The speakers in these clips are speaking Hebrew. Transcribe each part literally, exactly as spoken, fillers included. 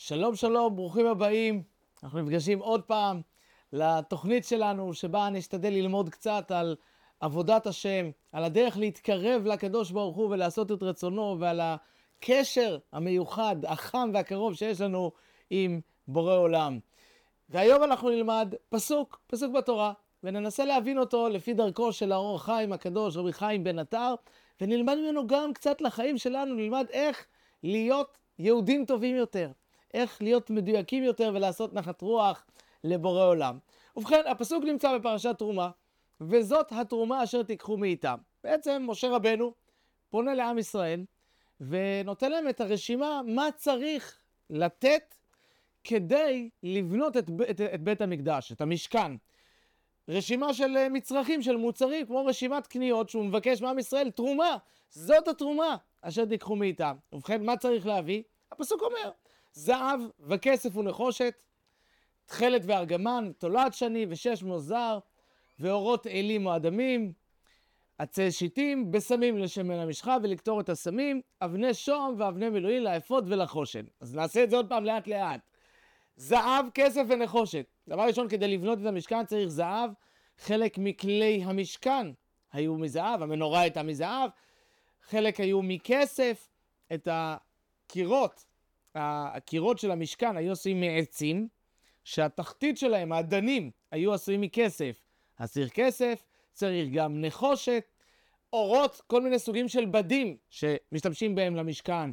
שלום שלום, ברוכים הבאים. אנחנו נפגשים עוד פעם לתוכנית שלנו שבה נשתדל ללמוד קצת על עבודת השם, על הדרך להתקרב לקדוש ברוך הוא ולעשות את רצונו, ועל הקשר המיוחד, החם והקרוב שיש לנו עם בורא עולם. והיום אנחנו נלמד פסוק, פסוק בתורה, וננסה להבין אותו לפי דרכו של האור החיים הקדוש, רבי חיים בן עטר, ונלמד ממנו גם קצת לחיים שלנו, נלמד איך להיות יהודים טובים יותר, איך להיות מדויקים יותר ולעשות נחת רוח לבורא עולם. ובכן, הפסוק נמצא בפרשת תרומה, וזאת התרומה אשר תיקחו מאיתם. בעצם משה רבנו פונה לעם ישראל, ונותן להם את הרשימה מה צריך לתת כדי לבנות את, את, את בית המקדש, את המשכן. רשימה של מצרכים, של מוצרים, כמו רשימת קניות שהוא מבקש מעם ישראל, תרומה. זאת התרומה אשר תיקחו מאיתם. ובכן, מה צריך להביא? הפסוק אומר, זהב וכסף ונחושת, תכלת וארגמן, תולעת שני ושש מוזר, ואורות אלים או אדמים, עצי שיטים, בסמים לשמן המשחה ולקטור את הסמים, אבני שום ואבני מילואים לאפות ולחושן. אז נעשה את זה עוד פעם לאט לאט. זהב, כסף ונחושת. דבר ראשון, כדי לבנות את המשכן צריך זהב. חלק מכלי המשכן היו מזהב, המנורה הייתה מזהב. חלק היו מכסף. את הקירות, הקירות של המשכן היו עשויים מעצים, שהתחתית שלהם, האדנים, היו עשויים מכסף. אז צריך כסף, צריך גם נחושת, אורות, כל מיני סוגים של בדים שמשתמשים בהם למשכן,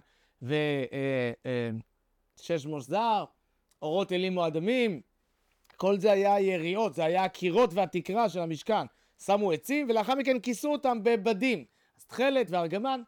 ושש מוזר, אורות אלים או אדמים. כל זה היה יריעות, זה היה הקירות והתקרה של המשכן. שמו עצים ולאחר מכן כיסו אותם בבדים. אז תכלת וארגמן.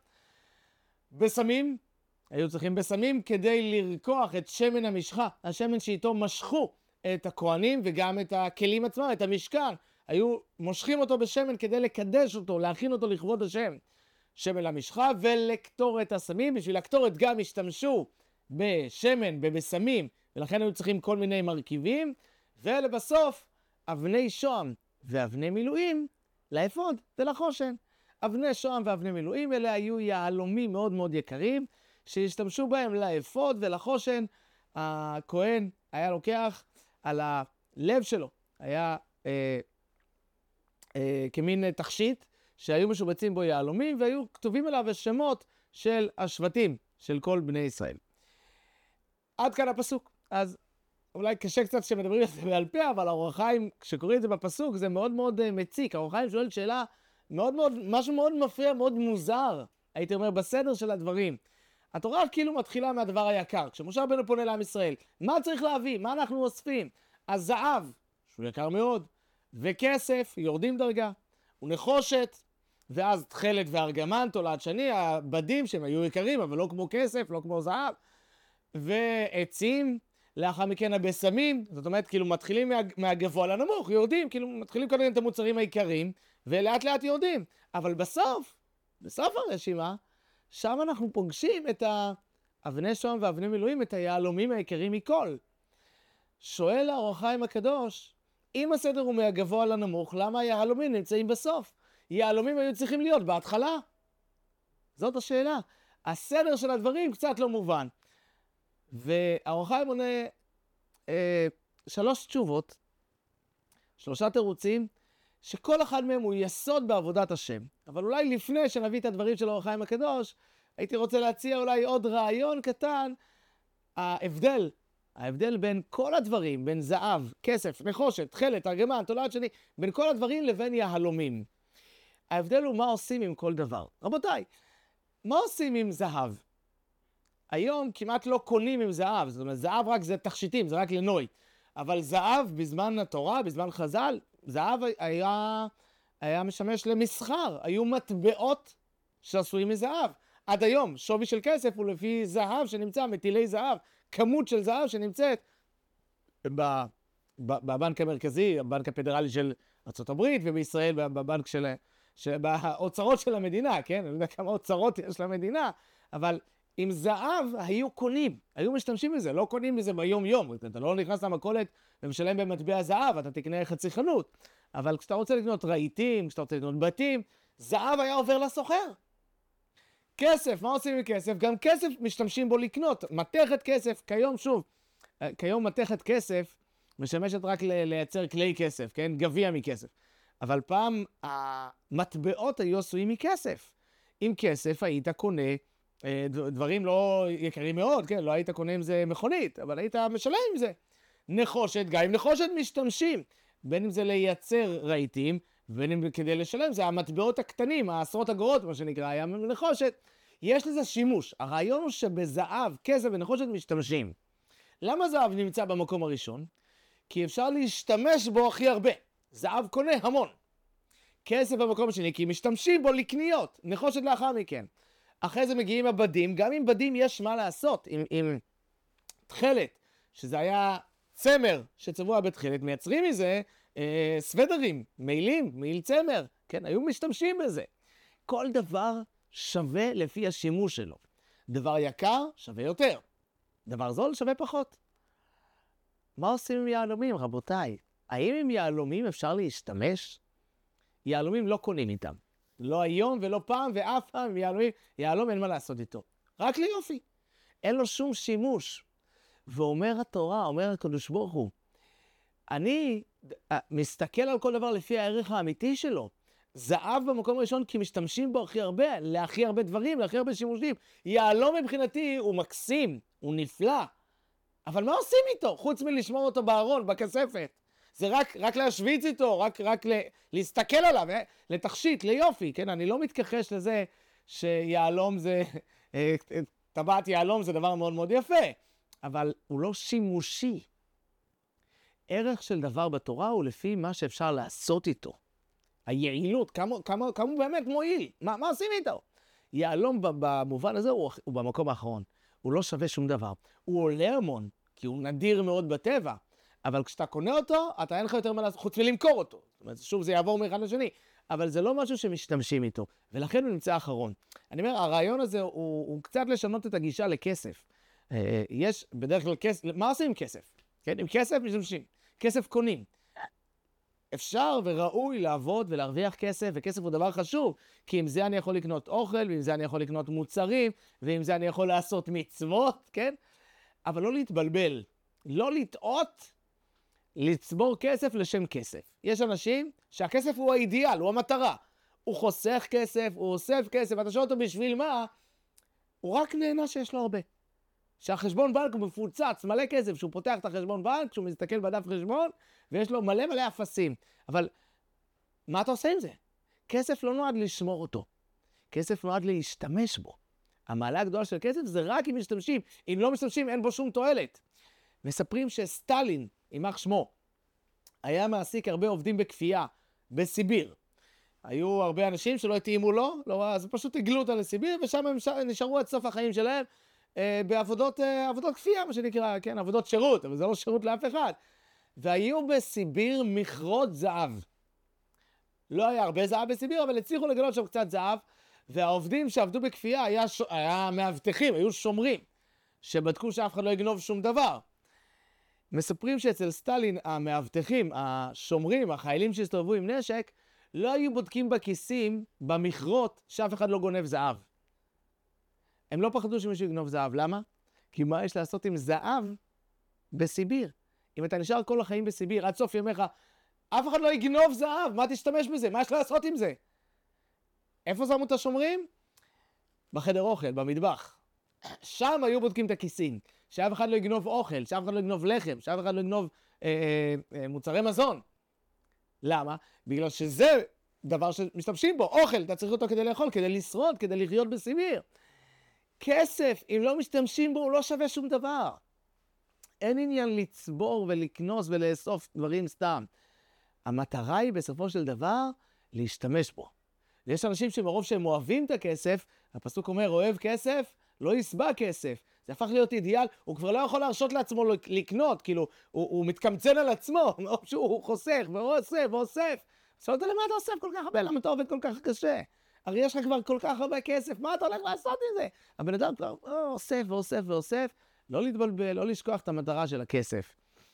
בסמים, היו צריכים בסמים כדי לרקוח את שמן המשחה, השמן שאיתו משכו את הכהנים וגם את הכלים עצמם, את המשכן. היו מושכים אותו בשמן כדי לקדש אותו, להכין אותו לכבוד השם. שמן למשחה ולקטור את הסמים. בשביל לקטורת גם השתמשו בשמן, בבסמים, ולכן היו צריכים כל מיני מרכיבים. ולבסוף, אבני שוהם ואבני מילואים לאפוד ולחושן. אבני שוהם ואבני מילואים אלה היו יהלומים מאוד מאוד יקרים, שהשתמשו בהם לאפוד ולחושן. הכהן היה לוקח על הלב שלו, היה אה, אה, כמין תכשיט שהיו משובצים בו יהלומים, והיו כתובים עליו השמות של השבטים של כל בני ישראל. עד כאן הפסוק. אז אולי קשה קצת שמדברים על זה בעל פה, אבל האור החיים, כשקוראים את זה בפסוק, זה מאוד מאוד מציק. האור החיים שואל שאלה מאוד מאוד, משהו מאוד מפריע, מאוד מוזר, הייתי אומר, בסדר של הדברים. התורה כאילו מתחילה מהדבר היקר. כשמשה רבנו פונה לעם ישראל, מה צריך להביא? מה אנחנו אוספים? אז זהב, שהוא יקר מאוד, וכסף, יורדים דרגה, ונחושת, ואז תכלת וארגמן, תולעת שני, הבדים שהם היו יקרים, אבל לא כמו כסף, לא כמו זהב, ועצים, לאחר מכן הבסמים, זאת אומרת, כאילו מתחילים מה, מהגבוה לנמוך, יורדים, כאילו מתחילים קודם את המוצרים העיקריים, ולאט לאט יורדים. אבל בסוף, בסוף הרשימה, שם אנחנו פוגשים את האבני שוהם ואבני מילואים, את היהלומים העיקריים מכל. שואל האור החיים הקדוש, אם הסדר הוא מהגבוה לנמוך, למה היהלומים נמצאים בסוף? יהלומים היו צריכים להיות בהתחלה. זאת השאלה. הסדר של הדברים קצת לא מובן. והאור החיים עונה אה, שלוש תשובות, שלושה תירוצים, שכל אחד מהם הוא יסוד בעבודת השם. אבל אולי לפני שנביא את הדברים של האור החיים הקדוש, הייתי רוצה להציע אולי עוד רעיון קטן, ההבדל, ההבדל בין כל הדברים, בין זהב, כסף, נחושת, תכלת, ארגמן, תולעת שני, בין כל הדברים לבין יהלומים. ההבדל הוא מה עושים עם כל דבר. רבותיי, מה עושים עם זהב? היום כמעט לא קונים עם זהב, זאת אומרת, זהב רק זה תכשיטים, זה רק לנוי. אבל זהב בזמן התורה, בזמן חז"ל, זהב היה, היה משמש למסחר, היו מטבעות שעשויים מזהב. עד היום, שווי של כסף הוא לפי זהב שנמצא, מטילי זהב, כמות של זהב שנמצאת בבנק המרכזי, הבנק הפדרלי של ארצות הברית, ובישראל בבנק של, באוצרות של המדינה, כן? אני לא יודע כמה אוצרות יש למדינה, אבל עם זהב היו קונים, היו משתמשים בזה, לא קונים בזה ביום יום, אתה לא נכנס למכולת ומשלם במטבע זהב, אתה תקנה חצי חנות, אבל כשאתה רוצה לקנות רהיטים, כשאתה רוצה לקנות בתים, זהב היה עובר לסוחר. כסף, מה עושים עם כסף? גם כסף משתמשים בו לקנות. מתכת כסף, כיום שוב, כיום מתכת כסף משמשת רק ל- לייצר כלי כסף, כן? גביע מכסף. אבל פעם המטבעות היו עשויים מכסף. עם כסף היית קונה אה, דברים לא יקרים מאוד, כן? לא היית קונה עם זה מכונית, אבל היית משלם עם זה. נחושת, גם עם נחושת משתמשים. בין אם זה לייצר רהיטים, בין אם כדי לשלם, זה המטבעות הקטנים, העשרות אגורות, מה שנקרא, היה נחושת. יש לזה שימוש. הרעיון הוא שבזהב, כסף ונחושת משתמשים. למה זהב נמצא במקום הראשון? כי אפשר להשתמש בו הכי הרבה. זהב קונה המון. כסף במקום השני, כי משתמשים בו לקניות. נחושת לאחר מכן. אחרי זה מגיעים הבדים, גם עם בדים יש מה לעשות. עם, עם תחלת, שזה היה צמר שצבוע בתחלת, מייצרים מזה אה, סוודרים, מעילים, מעיל צמר. כן, היו משתמשים בזה. כל דבר שווה לפי השימוש שלו. דבר יקר שווה יותר. דבר זול שווה פחות. מה עושים עם יהלומים, רבותיי? האם עם יהלומים אפשר להשתמש? יהלומים לא קונים איתם. לא היום ולא פעם ואף פעם עם יהלומים. יהלום אין מה לעשות איתו. רק ליופי. אין לו שום שימוש. ואומר התורה, אומר הקדוש ברוך הוא, אני מסתכל על כל דבר לפי הערך האמיתי שלו. זהב במקום הראשון כי משתמשים בו הכי הרבה, להכי הרבה דברים, להכי הרבה שימושים. יהלום מבחינתי הוא מקסים, הוא נפלא. אבל מה עושים איתו? חוץ מלשמור אותו בארון, בכספת. זה רק, רק להשוויץ איתו, רק, רק ל, להסתכל עליו, לתכשיט, ליופי, כן? אני לא מתכחש לזה שיהלום זה, טבעת יהלום זה דבר מאוד מאוד יפה, אבל הוא לא שימושי. ערך של דבר בתורה הוא לפי מה שאפשר לעשות איתו. היעילות, כמה, כמה, כמה הוא באמת מועיל, מה, מה עושים איתו? יהלום במובן הזה הוא, הוא במקום האחרון. הוא לא שווה שום דבר. הוא עולה המון, כי הוא נדיר מאוד בטבע. אבל כשאתה קונה אותו, אתה אין לך יותר מה לעשות, חוץ מלמכור אותו. זאת אומרת, שוב, זה יעבור מאחד לשני. אבל זה לא משהו שמשתמשים איתו. ולכן הוא נמצא האחרון. אני אומר, הרעיון הזה הוא, הוא קצת לשנות את הגישה לכסף. יש בדרך כלל כסף, מה עושים עם כסף? כן? עם כסף משתמשים. כסף קונים. אפשר וראוי לעבוד ולהרוויח כסף, וכסף הוא דבר חשוב, כי עם זה אני יכול לקנות אוכל, ועם זה אני יכול לקנות מוצרים, ועם זה אני יכול לעשות מצוות, כן? אבל לא להתבלבל, לא לטעות, לצבור כסף לשם כסף. יש אנשים שהכסף הוא האידיאל, הוא המטרה. הוא חוסך כסף, הוא אוסף כסף, אתה שואל אותו בשביל מה? הוא רק נהנה שיש לו הרבה. שהחשבון בנק הוא מפוצץ, מלא כסף, שהוא פותח את החשבון בנק, שהוא מסתכל בדף חשבון, ויש לו מלא מלא אפסים. אבל מה אתה עושה עם זה? כסף לא נועד לשמור אותו. כסף נועד להשתמש בו. המעלה הגדולה של כסף זה רק אם משתמשים. אם לא משתמשים, אין בו שום תועלת. מספרים שסטלין, יימח שמו, היה מעסיק הרבה עובדים בכפייה, בסיביר. היו הרבה אנשים שלא התאימו לו, לא, אז פשוט הגלו אותה לסיביר, ושם הם נשארו עד סוף החיים שלהם, בעבודות עבודות כפייה, מה שנקרא, כן, עבודות שירות, אבל זה לא שירות לאף אחד. והיו בסיביר מכרות זהב. לא היה הרבה זהב בסיביר, אבל הצליחו לגלות שם קצת זהב, והעובדים שעבדו בכפייה היה, ש... היה מאבטחים, היו שומרים, שבדקו שאף אחד לא יגנוב שום דבר. מספרים שאצל סטלין המאבטחים, השומרים, החיילים שהסתובבו עם נשק, לא היו בודקים בכיסים, במכרות, שאף אחד לא גונב זהב. הם לא פחדו שמישהו יגנוב זהב. למה? כי מה יש לעשות עם זהב בסיביר? אם אתה נשאר כל החיים בסיביר, עד סוף ימיך, אף אחד לא יגנוב זהב. מה תשתמש בזה? מה יש לעשות עם זה? איפה שמו את השומרים? בחדר אוכל, במטבח. שם היו בודקים את הכיסים. שאף אחד לא יגנוב אוכל, שאף אחד לא יגנוב לחם, שאף אחד לא יגנוב אה, אה, אה, מוצרי מזון. למה? בגלל שזה דבר שמשתמשים בו. אוכל, אתה צריך אותו כדי לאכול, כדי לשרוד, כדי לחיות בסיביר. כסף, אם לא משתמשים בו, הוא לא שווה שום דבר. אין עניין לצבור ולקנוס ולאסוף דברים סתם. המטרה היא בסופו של דבר להשתמש בו. ויש אנשים שמרוב שהם אוהבים את הכסף, הפסוק אומר, אוהב כסף, לא יסבע כסף. זה הפך להיות אידיאל, הוא כבר לא יכול להרשות לעצמו לקנות, כאילו, הוא, הוא מתקמצן על עצמו, מרוב שהוא חוסך ואוסף ואוסף. שואלת למה אתה אוסף כל כך הרבה, למה אתה עובד כל כך קשה? הרי יש לך כבר כל כך הרבה כסף, מה אתה הולך לעשות עם זה? הבן אדם כבר אוסף ואוסף ואוסף, לא להתבלבל, לא לשכוח את המטרה של הכסף.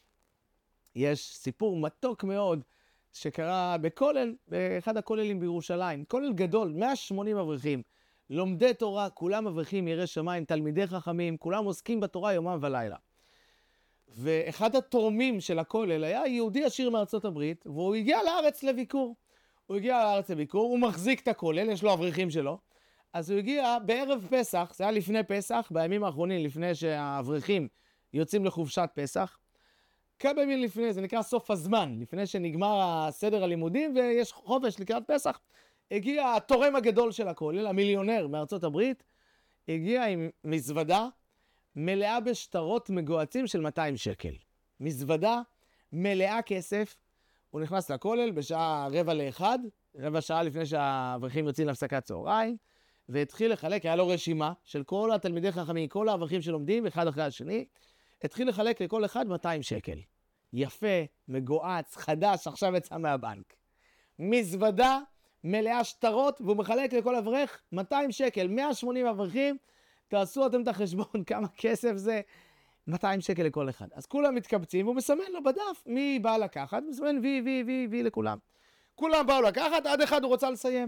יש סיפור מתוק מאוד שקרה בכולל, באחד הכוללים בירושלים, כולל גדול, מאה ושמונים אברכים, לומדי תורה, כולם אברכים יראי שמיים, תלמידי חכמים, כולם עוסקים בתורה יומם ולילה. ואחד התורמים של הכולל היה יהודי עשיר מארצות הברית, והוא הגיע לארץ לביקור. הוא הגיע לארץ לביקור, הוא מחזיק את הכולל, יש לו אברכים שלו. אז הוא הגיע בערב פסח, זה היה לפני פסח, בימים האחרונים, לפני שהאברכים יוצאים לחופשת פסח. כמה ימים לפני, זה נקרא סוף הזמן, לפני שנגמר הסדר הלימודים ויש חופש לקראת פסח. הגיע התורם הגדול של הכולל, המיליונר מארצות הברית, הגיע עם מזוודה מלאה בשטרות מגועצים של מאתיים שקל. מזוודה מלאה כסף. הוא נכנס לכולל בשעה רבע לאחד, רבע שעה לפני שהאברכים יוצאים להפסקת צהריים, והתחיל לחלק, היה לו רשימה של כל התלמידי חכמים, כל האברכים שלומדים, אחד אחרי השני, התחיל לחלק לכל אחד מאתיים שקל. יפה, מגועץ, חדש, עכשיו יצא מהבנק. מזוודה מלאה שטרות, והוא מחלק לכל אברך מאתיים שקל, מאה ושמונים אברכים, תעשו אתם את החשבון כמה כסף זה, מאתיים שקל לכל אחד. אז כולם מתקבצים, והוא מסמן לו בדף מי בא לקחת, מסמן וי, וי, וי, וי לכולם. כולם באו לקחת, עד אחד הוא רוצה לסיים.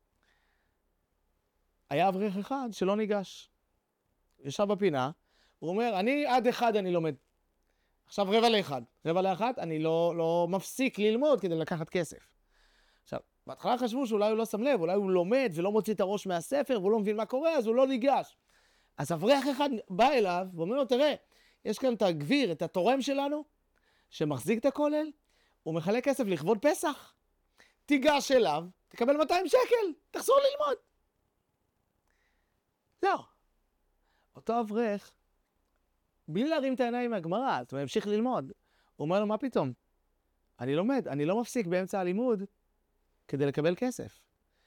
היה אברך אחד שלא ניגש. ישב בפינה, הוא אומר, אני עד אחד אני לומד. עכשיו רבע לאחד. רבע לאחד אני לא, לא מפסיק ללמוד כדי לקחת כסף. עכשיו, בהתחלה חשבו שאולי הוא לא שם לב, אולי הוא לומד ולא מוציא את הראש מהספר, והוא לא מבין מה קורה, אז הוא לא ניגש. אז אברך אחד בא אליו, ואומר לו, תראה, יש כאן את הגביר, את התורם שלנו, שמחזיק את הכולל, הוא מחלק כסף לכבוד פסח. תיגש אליו, תקבל מאתיים שקל, תחזור ללמוד. לא. אותו אברך, בלי להרים את העיניים מהגמרא, זאת אומרת, המשיך ללמוד. הוא אומר לו, מה פתאום? אני לומד, אני לא מפסיק באמצע הלימוד כדי לקבל כסף.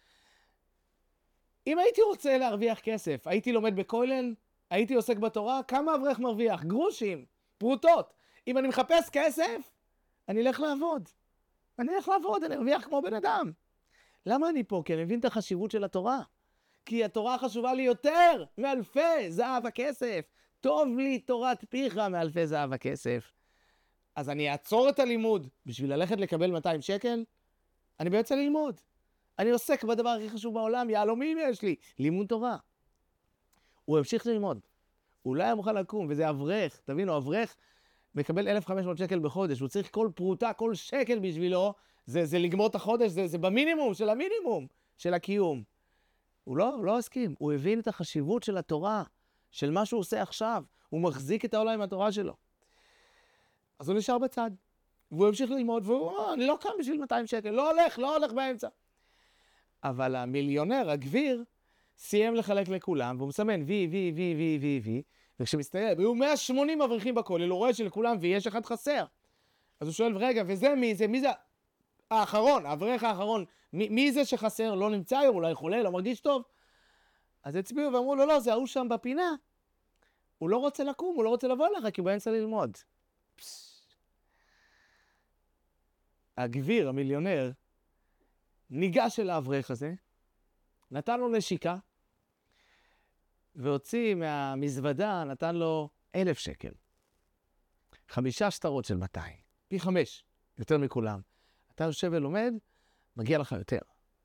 אם הייתי רוצה להרוויח כסף, הייתי לומד בכולל, הייתי עוסק בתורה, כמה אברך מרוויח? גרושים, פרוטות. אם אני מחפש כסף, אני אלך לעבוד. אני אלך לעבוד, אני ארוויח כמו בן אדם. למה אני פה? כי אני מבין את החשיבות של התורה. כי התורה חשובה לי יותר מאלפי זהב הכסף. טוב לי תורת פיך מאלפי זהב הכסף. אז אני אעצור את הלימוד בשביל ללכת לקבל מאתיים שקל? אני בעצם ללמוד. אני עוסק בדבר הכי חשוב בעולם, יהלומים יש לי, לימוד תורה. הוא המשיך ללמוד. הוא לא היה מוכן לקום, וזה אברך, תבינו, אברך מקבל אלף וחמש מאות שקל בחודש, הוא צריך כל פרוטה, כל שקל בשבילו, זה, זה לגמור את החודש, זה, זה במינימום של המינימום של הקיום. הוא לא, הוא לא הסכים, הוא הבין את החשיבות של התורה, של מה שהוא עושה עכשיו, הוא מחזיק את העולם עם התורה שלו. אז הוא נשאר בצד, והוא המשיך ללמוד, והוא אומר, אני לא קם בשביל מאתיים שקל, לא הולך, לא הולך באמצע. אבל המיליונר, הגביר, סיים לחלק לכולם, והוא מסמן וי, וי, וי, וי, וי, וי, וכשמסתיים, היו מאה ושמונים אברכים בכולל, הוא רואה שלכולם ויש אחד חסר. אז הוא שואל, רגע, וזה מי זה? מי זה? האחרון, האברך האחרון, מי, מי זה שחסר? לא נמצא היום, אולי חולה, לא מרגיש טוב. אז הצביעו ואמרו לו, לא, זה ההוא שם בפינה. הוא לא רוצה לקום, הוא לא רוצה לבוא לך, כי הוא באמצע ללמוד. הגביר, המיליונר, ניגש אל האברך הזה, נתן לו נשיקה, והוציא מהמזוודה, נתן לו אלף שקל. חמישה שטרות של מאתיים, פי חמש, יותר מכולם. אתה יושב ולומד, מגיע לך יותר.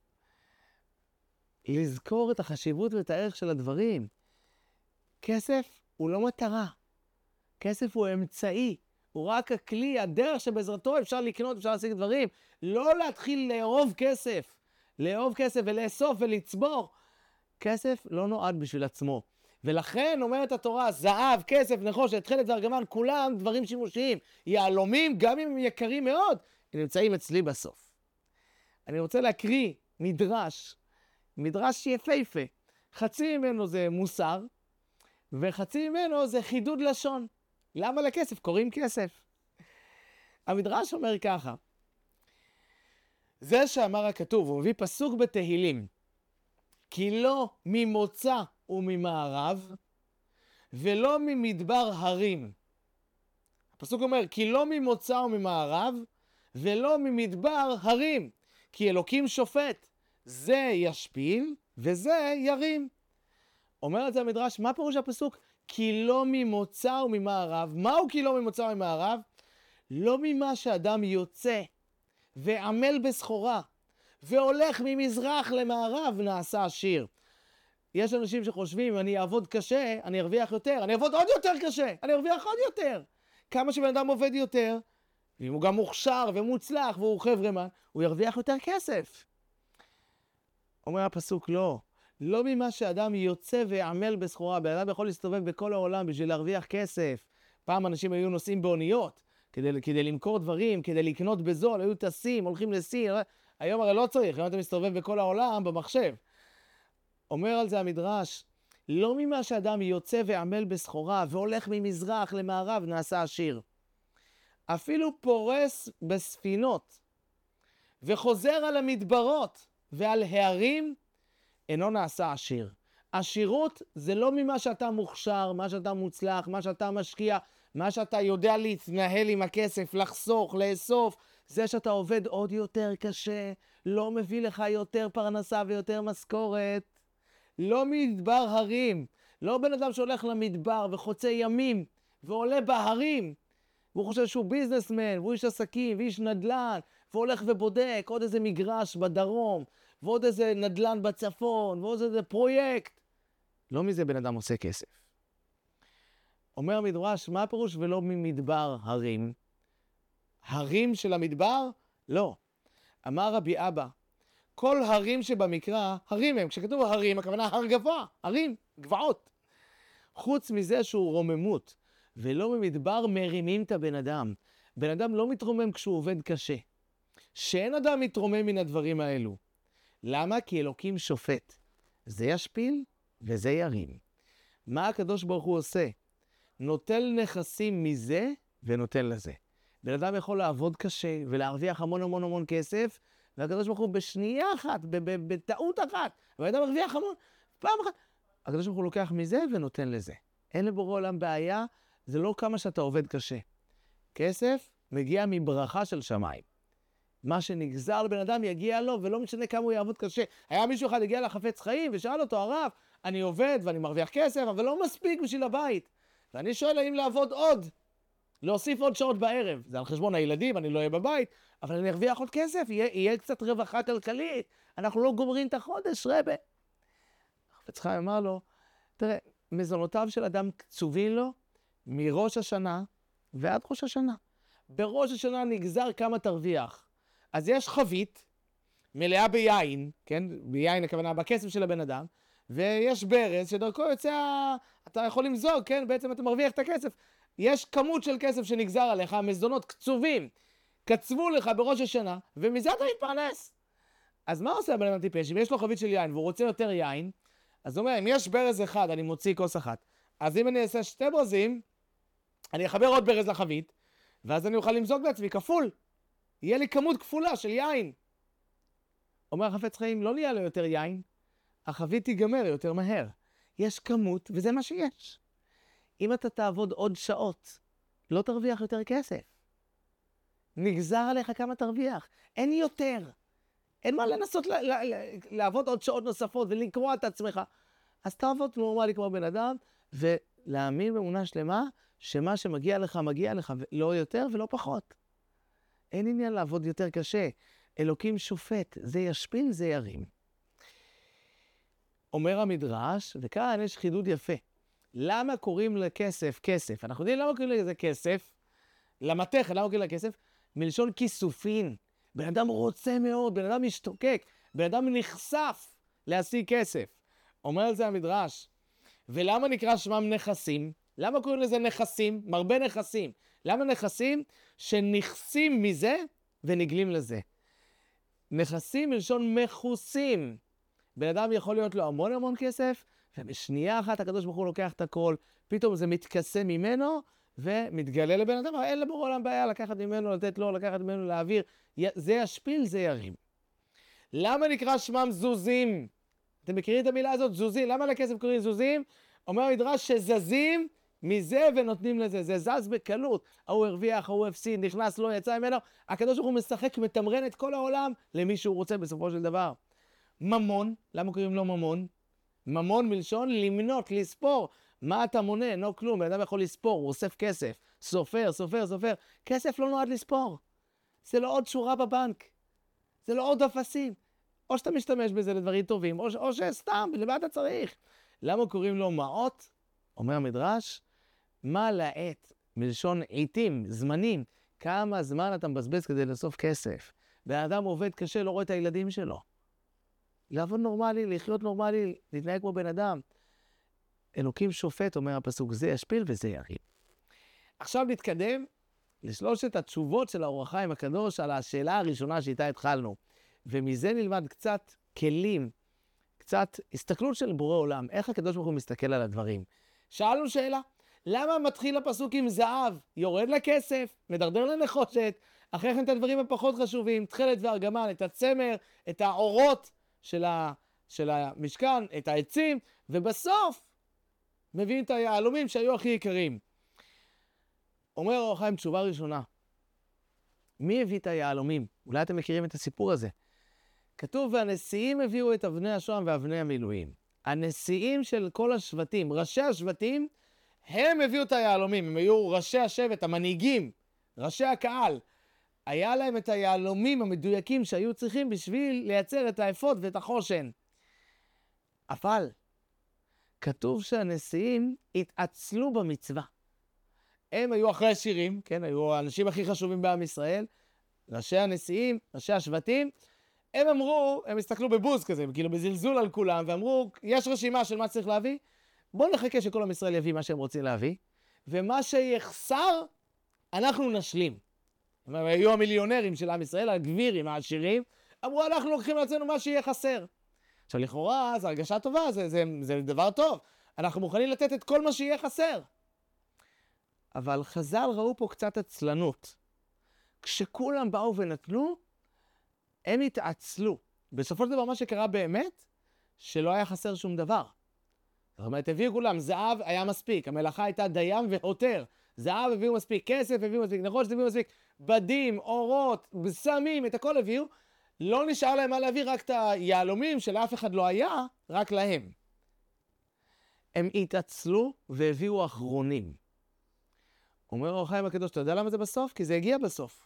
לזכור את החשיבות ואת הערך של הדברים. כסף הוא לא מטרה. כסף הוא אמצעי. הוא רק הכלי, הדרך שבעזרתו אפשר לקנות, אפשר להשיג דברים. לא להתחיל לאהוב כסף. לאהוב כסף ולאסוף ולצבור. כסף לא נועד בשביל עצמו. ולכן אומרת התורה, זהב, כסף, נחושת, תכלת וארגמן, כולם דברים שימושיים. יהלומים, גם אם הם יקרים מאוד, הם נמצאים אצלי בסוף. אני רוצה להקריא מדרש, מדרש יפהפה. חצי ממנו זה מוסר, וחצי ממנו זה חידוד לשון. למה לכסף? קוראים כסף. המדרש אומר ככה, זה שאמר הכתוב, הוא מביא פסוק בתהילים, כי לא ממוצא וממערב, ולא ממדבר הרים. הפסוק אומר, כי לא ממוצא וממערב, ולא ממדבר הרים, כי אלוקים שופט, זה ישפיל וזה ירים. אומר את זה המדרש, מה פירוש הפסוק? כי לא ממוצא וממערב. מהו כי לא ממוצא וממערב? לא ממה שאדם יוצא ועמל בסחורה, והולך ממזרח למערב נעשה עשיר. יש אנשים שחושבים, אם אני אעבוד קשה, אני ארוויח יותר, אני אעבוד עוד יותר קשה, אני ארוויח עוד יותר. כמה שבן אדם עובד יותר, ואם הוא גם מוכשר ומוצלח, והוא חבר'מן, הוא ירוויח יותר כסף. אומר הפסוק, לא. לא ממה שאדם יוצא ויעמל בסחורה, בן אדם יכול להסתובב בכל העולם בשביל להרוויח כסף. פעם אנשים היו נוסעים באוניות, כדי, כדי למכור דברים, כדי לקנות בזול, היו טסים, הולכים לסין. היום הרי לא צריך, היום אתה מסתובב בכל העולם במחשב. אומר על זה המדרש, לא ממה שאדם יוצא ועמל בסחורה, והולך ממזרח למערב נעשה עשיר. אפילו פורס בספינות, וחוזר על המדברות ועל הערים, אינו נעשה עשיר. עשירות זה לא ממה שאתה מוכשר, מה שאתה מוצלח, מה שאתה משקיע, מה שאתה יודע להתנהל עם הכסף, לחסוך, לאסוף. זה שאתה עובד עוד יותר קשה, לא מביא לך יותר פרנסה ויותר משכורת. לא מדבר הרים, לא בן אדם שהולך למדבר וחוצה ימים ועולה בהרים, והוא חושב שהוא ביזנסמן, והוא איש עסקים, ואיש נדל"ן, והולך ובודק עוד איזה מגרש בדרום, ועוד איזה נדל"ן בצפון, ועוד איזה פרויקט. לא מזה בן אדם עושה כסף. אומר המדרש, מה הפירוש ולא ממדבר הרים? הרים של המדבר? לא. אמר רבי אבא, כל הרים שבמקרא, הרים הם, כשכתוב הרים, הכוונה הר גבוה, הרים, גבעות. חוץ מזה שהוא רוממות, ולא ממדבר מרימים את הבן אדם. בן אדם לא מתרומם כשהוא עובד קשה. שאין אדם מתרומם מן הדברים האלו. למה? כי אלוקים שופט. זה ישפיל וזה ירים. מה הקדוש ברוך הוא עושה? נוטל נכסים מזה ונוטל לזה. בן אדם יכול לעבוד קשה ולהרוויח המון המון המון כסף, והקדוש ברוך הוא בשנייה אחת, בטעות אחת, בן אדם מרוויח המון, פעם אחת. הקדוש ברוך הוא לוקח מזה ונותן לזה. אין לבורא עולם בעיה, זה לא כמה שאתה עובד קשה. כסף מגיע מברכה של שמיים. מה שנגזר לבן אדם יגיע לו, ולא משנה כמה הוא יעבוד קשה. היה מישהו אחד הגיע לחפץ חיים ושאל אותו, הרב, אני עובד ואני מרוויח כסף, אבל לא מספיק בשביל הבית. ואני שואל האם לעבוד עוד, להוסיף עוד שעות בערב. זה על חשבון הילדים, אני לא אהיה בבית, אבל אני ארוויח עוד כסף, יהיה, יהיה קצת רווחה כלכלית. אנחנו לא גומרים את החודש, רבה. החפץ חיים אמר לו, תראה, מזונותיו של אדם קצובים לו מראש השנה ועד ראש השנה. בראש השנה נגזר כמה תרוויח. אז יש חבית מלאה ביין, כן? ביין הכוונה בכסף של הבן אדם, ויש ברז שדרכו יוצא, אתה יכול למזוג, כן? בעצם אתה מרוויח את הכסף. יש כמות של כסף שנגזר עליך, המזונות קצובים, קצבו לך בראש השנה, ומזה אתה מתפרנס. אז מה עושה הבן אדם טיפש? אם יש לו חבית של יין והוא רוצה יותר יין, אז הוא אומר, אם יש ברז אחד, אני מוציא כוס אחת. אז אם אני אעשה שתי ברזים, אני אחבר עוד ברז לחבית, ואז אני אוכל למזוג לעצמי כפול. יהיה לי כמות כפולה של יין. אומר החפץ חיים, לא נהיה לו יותר יין, החבית תיגמר יותר מהר. יש כמות, וזה מה שיש. אם אתה תעבוד עוד שעות, לא תרוויח יותר כסף. נגזר עליך כמה תרוויח. אין יותר. אין מה לנסות ל- ל- ל- לעבוד עוד שעות נוספות ולקרוא את עצמך. אז תעבוד נורמלי כמו בן אדם, ולהאמין באמונה שלמה, שמה שמגיע לך מגיע לך, לא יותר ולא פחות. אין עניין לעבוד יותר קשה. אלוקים שופט, זה ישפיל, זה ירים. אומר המדרש, וכאן יש חידוד יפה. למה קוראים לכסף כסף? אנחנו יודעים למה קוראים לזה כסף? למתכת, למה קוראים לכסף? מלשון כיסופין. בן אדם רוצה מאוד, בן אדם משתוקק, בן אדם נחשף להשיג כסף. אומר על זה המדרש. ולמה נקרא שמם נכסים? למה קוראים לזה נכסים? מרבה נכסים. למה נכסים? שנכסים מזה ונגלים לזה. נכסים מלשון מחוסים. בן אדם יכול להיות לו המון המון כסף, ובשנייה אחת הקדוש ברוך הוא לוקח את הכל, פתאום זה מתכסה ממנו, ומתגלה לבן אדם, אבל אין לבורא עולם בעיה לקחת ממנו, לתת לו, לקחת ממנו, להעביר. זה ישפיל, זה ירים. למה נקרא שמם זוזים? אתם מכירים את המילה הזאת? זוזים. למה לכסף קוראים זוזים? אומר המדרש שזזים מזה ונותנים לזה. זה זז בקלות. ההוא הרוויח, ההוא הפסיד, נכנס, לא יצא ממנו. הקדוש ברוך הוא משחק, מתמרן את כל העולם למי שהוא רוצה בסופו של דבר. ממון, למה קוראים לו ממון? ממון מלשון למנות, לספור. מה אתה מונה? לא כלום, בן אדם יכול לספור, הוא אוסף כסף. סופר, סופר, סופר. כסף לא נועד לספור. זה לא עוד שורה בבנק. זה לא עוד אפסים. או שאתה משתמש בזה לדברים טובים, או, או שסתם, למה אתה צריך? למה קוראים לו מעות? אומר המדרש, מה לעת? מלשון עיתים, זמנים. כמה זמן אתה מבזבז כדי לאסוף כסף? והאדם עובד קשה, לא רואה את הילדים שלו. לעבוד נורמלי, לחיות נורמלי, להתנהג כמו בן אדם. אלוקים שופט, אומר הפסוק, זה ישפיל וזה יריב. עכשיו נתקדם לשלושת התשובות של האור החיים הקדוש על השאלה הראשונה שאיתה התחלנו. ומזה נלמד קצת כלים, קצת הסתכלות של בורא עולם, איך הקדוש ברוך הוא מסתכל על הדברים. שאלנו שאלה, למה מתחיל הפסוק עם זהב? יורד לכסף, מדרדר לנחושת, אחרי כן את הדברים הפחות חשובים, תכלת וארגמן, את הצמר, את האורות של, ה, של המשכן, את העצים, ובסוף מביאים את היהלומים שהיו הכי יקרים. אומר האור החיים תשובה ראשונה, מי הביא את היהלומים? אולי אתם מכירים את הסיפור הזה. כתוב, והנשיאים הביאו את אבני השוהם ואבני המילואים. הנשיאים של כל השבטים, ראשי השבטים, הם הביאו את היהלומים, הם היו ראשי השבט, המנהיגים, ראשי הקהל. היה להם את היהלומים המדויקים שהיו צריכים בשביל לייצר את האפוד ואת החושן. אבל כתוב שהנשיאים התעצלו במצווה. הם היו אחרי השירים, כן, היו האנשים הכי חשובים בעם ישראל, ראשי הנשיאים, ראשי השבטים, הם אמרו, הם הסתכלו בבוז כזה, כאילו בזלזול על כולם, ואמרו, יש רשימה של מה צריך להביא, בואו נחכה שכל עם ישראל יביא מה שהם רוצים להביא, ומה שיחסר, אנחנו נשלים. הם היו המיליונרים של עם ישראל, הגבירים, העשירים, אמרו, אנחנו לוקחים לעצמנו מה שיהיה חסר. עכשיו, לכאורה, זו הרגשה טובה, זה, זה, זה דבר טוב. אנחנו מוכנים לתת את כל מה שיהיה חסר. אבל חז"ל ראו פה קצת עצלנות. כשכולם באו ונתנו, הם התעצלו. בסופו של דבר מה שקרה באמת, שלא היה חסר שום דבר. זאת אומרת, הביאו כולם, זהב היה מספיק, המלאכה הייתה דיים והותר. זהב הביאו מספיק, כסף הביאו מספיק, נחושת הביאו מספיק, בדים, אורות, בסמים, את הכל הביאו. לא נשאר להם מה להביא, רק את היהלומים שלאף אחד לא היה, רק להם. הם התעצלו והביאו אחרונים. אומר האור החיים הקדוש, אתה יודע למה זה בסוף? כי זה הגיע בסוף.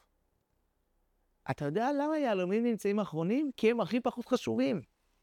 אתה יודע למה היהלומים נמצאים אחרונים? כי הם הכי פחות חשובים.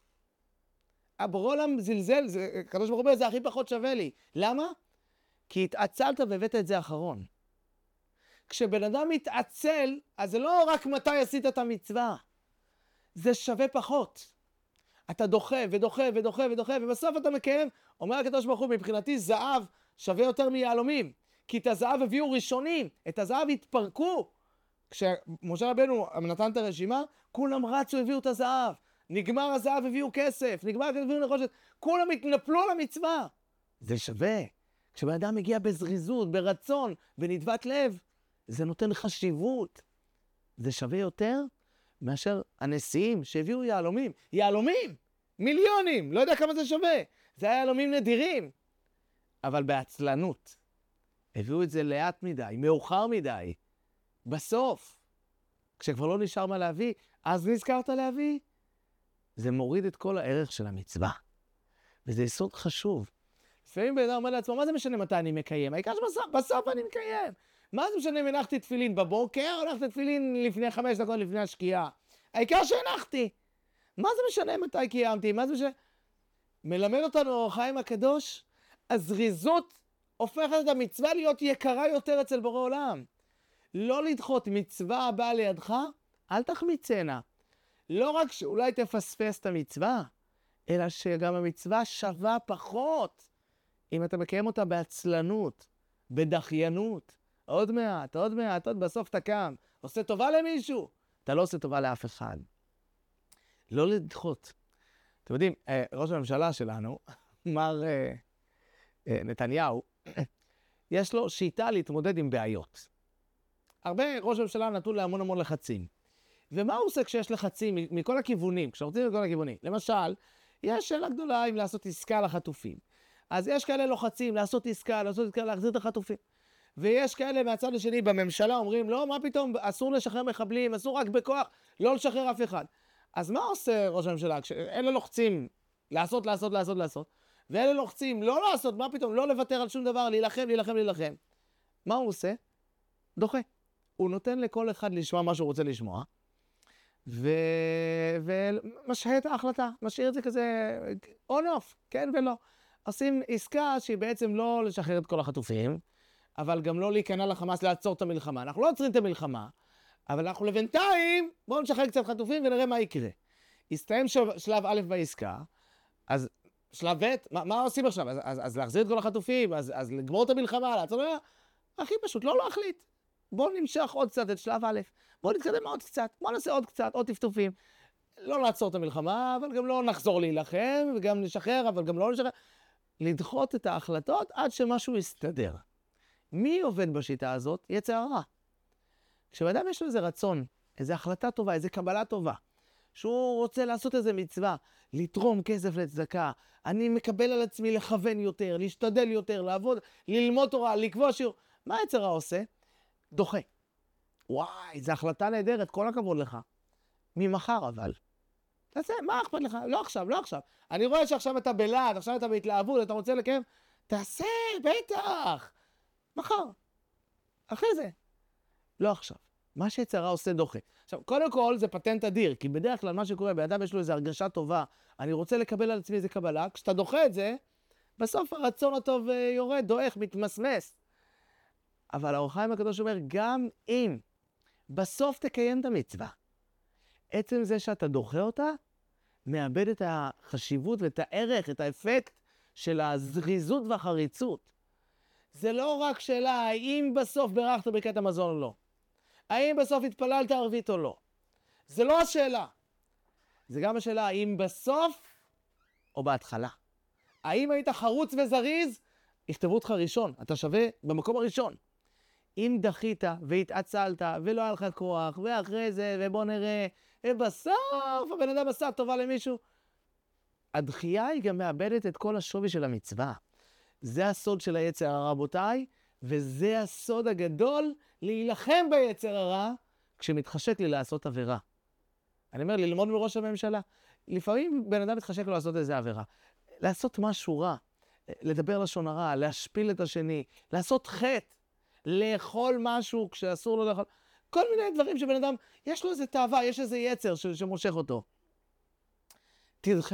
הבורא עולם זלזל, הקדוש ברוך הוא זה הכי פחות שווה לי. למה? כי התעצלת והבאת את זה אחרון. כשבן אדם מתעצל, אז זה לא רק מתי עשית את המצווה. זה שווה פחות. אתה דוחה ודוחה ודוחה ודוחה, ובסוף אתה מקיים, אומר הקדוש ברוך הוא, מבחינתי זהב שווה יותר מיהלומים. כי את הזהב הביאו ראשונים, את הזהב התפרקו. כשמשה רבנו נתן את הרשימה, כולם רצו, הביאו את הזהב. נגמר הזהב, הביאו כסף. נגמר הכסף, הביאו נחושת. כולם התנפלו על המצווה. זה שווה. כשבן אדם מגיע בזריזות, ברצון, בנדבת לב, זה נותן חשיבות. זה שווה יותר מאשר הנשיאים שהביאו יהלומים. יהלומים! מיליונים! לא יודע כמה זה שווה. זה היה יהלומים נדירים. אבל בעצלנות. הביאו את זה לאט מדי, מאוחר מדי. בסוף, כשכבר לא נשאר מה להביא, אז נזכרת להביא. זה מוריד את כל הערך של המצווה. וזה יסוד חשוב. לפעמים בן אדם אומר לעצמו, מה זה משנה מתי אני מקיים? העיקר שבסוף, בסוף אני מקיים. מה זה משנה אם הנחתי תפילין בבוקר, או הנחתי תפילין לפני חמש דקות לפני השקיעה? העיקר שהנחתי. מה זה משנה מתי קיימתי? מה זה משנה? מלמד אותנו האור החיים הקדוש, הזריזות הופכת את המצווה להיות יקרה יותר אצל בורא עולם. לא לדחות מצווה הבאה לידך, אל תחמיצנה. לא רק שאולי תפספס את המצווה, אלא שגם המצווה שווה פחות, אם אתה מקיים אותה בעצלנות, בדחיינות. עוד מעט, עוד מעט, עוד בסוף אתה קם. עושה טובה למישהו? אתה לא עושה טובה לאף אחד. לא לדחות. אתם יודעים, ראש הממשלה שלנו, מר נתניהו, יש לו שיטה להתמודד עם בעיות. הרבה ראש הממשלה נתון להמון המון לחצים. ומה הוא עושה כשיש לחצים מכל הכיוונים, כשרוצים מכל הכיוונים? למשל, יש שאלה גדולה אם לעשות עסקה לחטופים. אז יש כאלה לוחצים לעשות עסקה, לעשות עסקה, להחזיר את החטופים. ויש כאלה מהצד השני בממשלה אומרים, לא, מה פתאום, אסור לשחרר מחבלים, אסור רק בכוח, לא לשחרר אף אחד. אז מה עושה ראש הממשלה? כשאלה לוחצים לעשות, לעשות, לעשות, לעשות, ואלה לוחצים לא לעשות, מה פתאום, לא לוותר על שום דבר, להילחם, להילחם, להילחם. מה הוא עושה? דוחה. הוא נותן לכל אחד לשמוע מה שהוא רוצה לשמוע, ו... ומשהה את ההחלטה, משאיר את זה כזה on-off, כן ולא. עושים עסקה שהיא בעצם לא לשחרר את כל החטופים, אבל גם לא להיכנע לחמאס לעצור את המלחמה. אנחנו לא עוצרים את המלחמה, אבל אנחנו לבינתיים, בואו נשחרר קצת חטופים ונראה מה יקרה. הסתיים שלב א' בעסקה, אז שלב ב', מה, מה עושים עכשיו? אז, אז, אז להחזיר את כל החטופים, אז, אז לגמור את המלחמה, לעצור, הכי פשוט, לא להחליט. בואו נמשך עוד קצת את שלב א', בואו נתקדם עוד קצת, בואו נעשה עוד קצת, עוד טפטופים. לא לעצור את המלחמה, אבל גם לא נחזור להילחם, וגם נשחרר, אבל גם לא נשחרר. לדחות את ההחלטות עד שמשהו יסתדר. מי עובד בשיטה הזאת? יצר הרע. כשבאדם יש לו איזה רצון, איזו החלטה טובה, איזו קבלה טובה, שהוא רוצה לעשות איזה מצווה, לתרום כסף לצדקה, אני מקבל על עצמי לכוון יותר, להשתדל יותר, לעבוד, ללמוד תורה, לקבוע שיעור. מה יצר הרע עושה? דוחה. וואי, זו החלטה נהדרת, כל הכבוד לך. ממחר אבל. תעשה, מה אכפת לך? לא עכשיו, לא עכשיו. אני רואה שעכשיו אתה בלעד, עכשיו אתה בהתלהבות, אתה רוצה לקיים, תעשה, בטח. מחר. אחרי זה. לא עכשיו. מה שיצר הרע עושה דוחה. עכשיו, קודם כל זה פטנט אדיר, כי בדרך כלל מה שקורה, באדם יש לו איזו הרגשה טובה, אני רוצה לקבל על עצמי איזו קבלה, כשאתה דוחה את זה, בסוף הרצון הטוב יורד, דועך, מתמסמס. אבל האור החיים הקדוש אומר, גם אם בסוף תקיים את המצווה, עצם זה שאתה דוחה אותה, מאבד את החשיבות ואת הערך, את האפקט של הזריזות והחריצות. זה לא רק שאלה האם בסוף ברכת ברכת המזון או לא. האם בסוף התפללת ערבית או לא. זה לא השאלה. זה גם השאלה האם בסוף או בהתחלה. האם היית חרוץ וזריז, יכתבו אותך ראשון. אתה שווה במקום הראשון. אם דחית והתעצלת ולא היה לך כוח, ואחרי זה ובוא נראה, ובסוף הבן אדם עשה טובה למישהו, הדחייה היא גם מאבדת את כל השווי של המצווה. זה הסוד של היצר הרע, רבותיי, וזה הסוד הגדול להילחם ביצר הרע כשמתחשק לי לעשות עבירה. אני אומר, ללמוד מראש הממשלה. לפעמים בן אדם מתחשק לו לעשות איזה עבירה. לעשות משהו רע, לדבר לשון הרע, להשפיל את השני, לעשות חטא, לאכול משהו כשאסור לו לאכול. כל מיני דברים שבן אדם, יש לו איזה תאווה, יש איזה יצר ש- שמושך אותו. תדחה.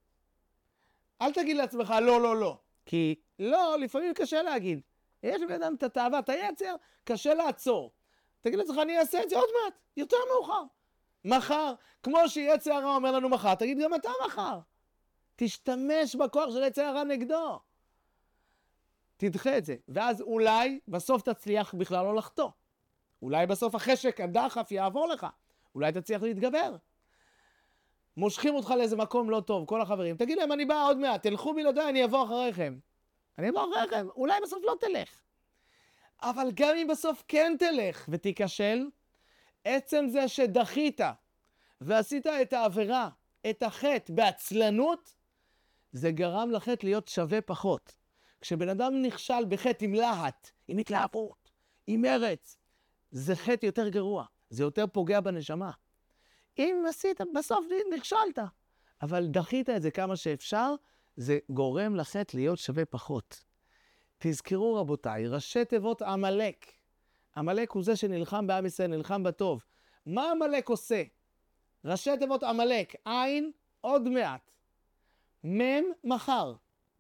אל תגיד לעצמך לא, לא, לא. כי לא, לפעמים קשה להגיד. יש לבן אדם את התאווה, את היצר, קשה לעצור. תגיד לעצמך, אני אעשה את זה עוד מעט, יותר מאוחר. מחר, כמו שיצר הרע אומר לנו מחר, תגיד גם אתה מחר. תשתמש בכוח של יצר הרע נגדו. תדחה את זה, ואז אולי בסוף תצליח בכלל לא לחטוא. אולי בסוף החשק, הדחף יעבור לך. אולי תצליח להתגבר. מושכים אותך לאיזה מקום לא טוב, כל החברים. תגיד להם, אני בא עוד מעט, תלכו בלעדיי, אני אבוא אחריכם. אני אבוא אחריכם, אולי בסוף לא תלך. אבל גם אם בסוף כן תלך ותיכשל, עצם זה שדחית ועשית את העבירה, את החטא בעצלנות, זה גרם לחטא להיות שווה פחות. כשבן אדם נכשל בחטא עם להט, עם התלהבות, עם מרץ, זה חטא יותר גרוע, זה יותר פוגע בנשמה. אם עשית, בסוף נכשלת, אבל דחית את זה כמה שאפשר, זה גורם לחטא להיות שווה פחות. תזכרו רבותיי, ראשי תיבות עמלק. עמלק הוא זה שנלחם בעם ישראל, נלחם בטוב. מה עמלק עושה? ראשי תיבות עמלק, עין, עוד מעט. מם, מחר.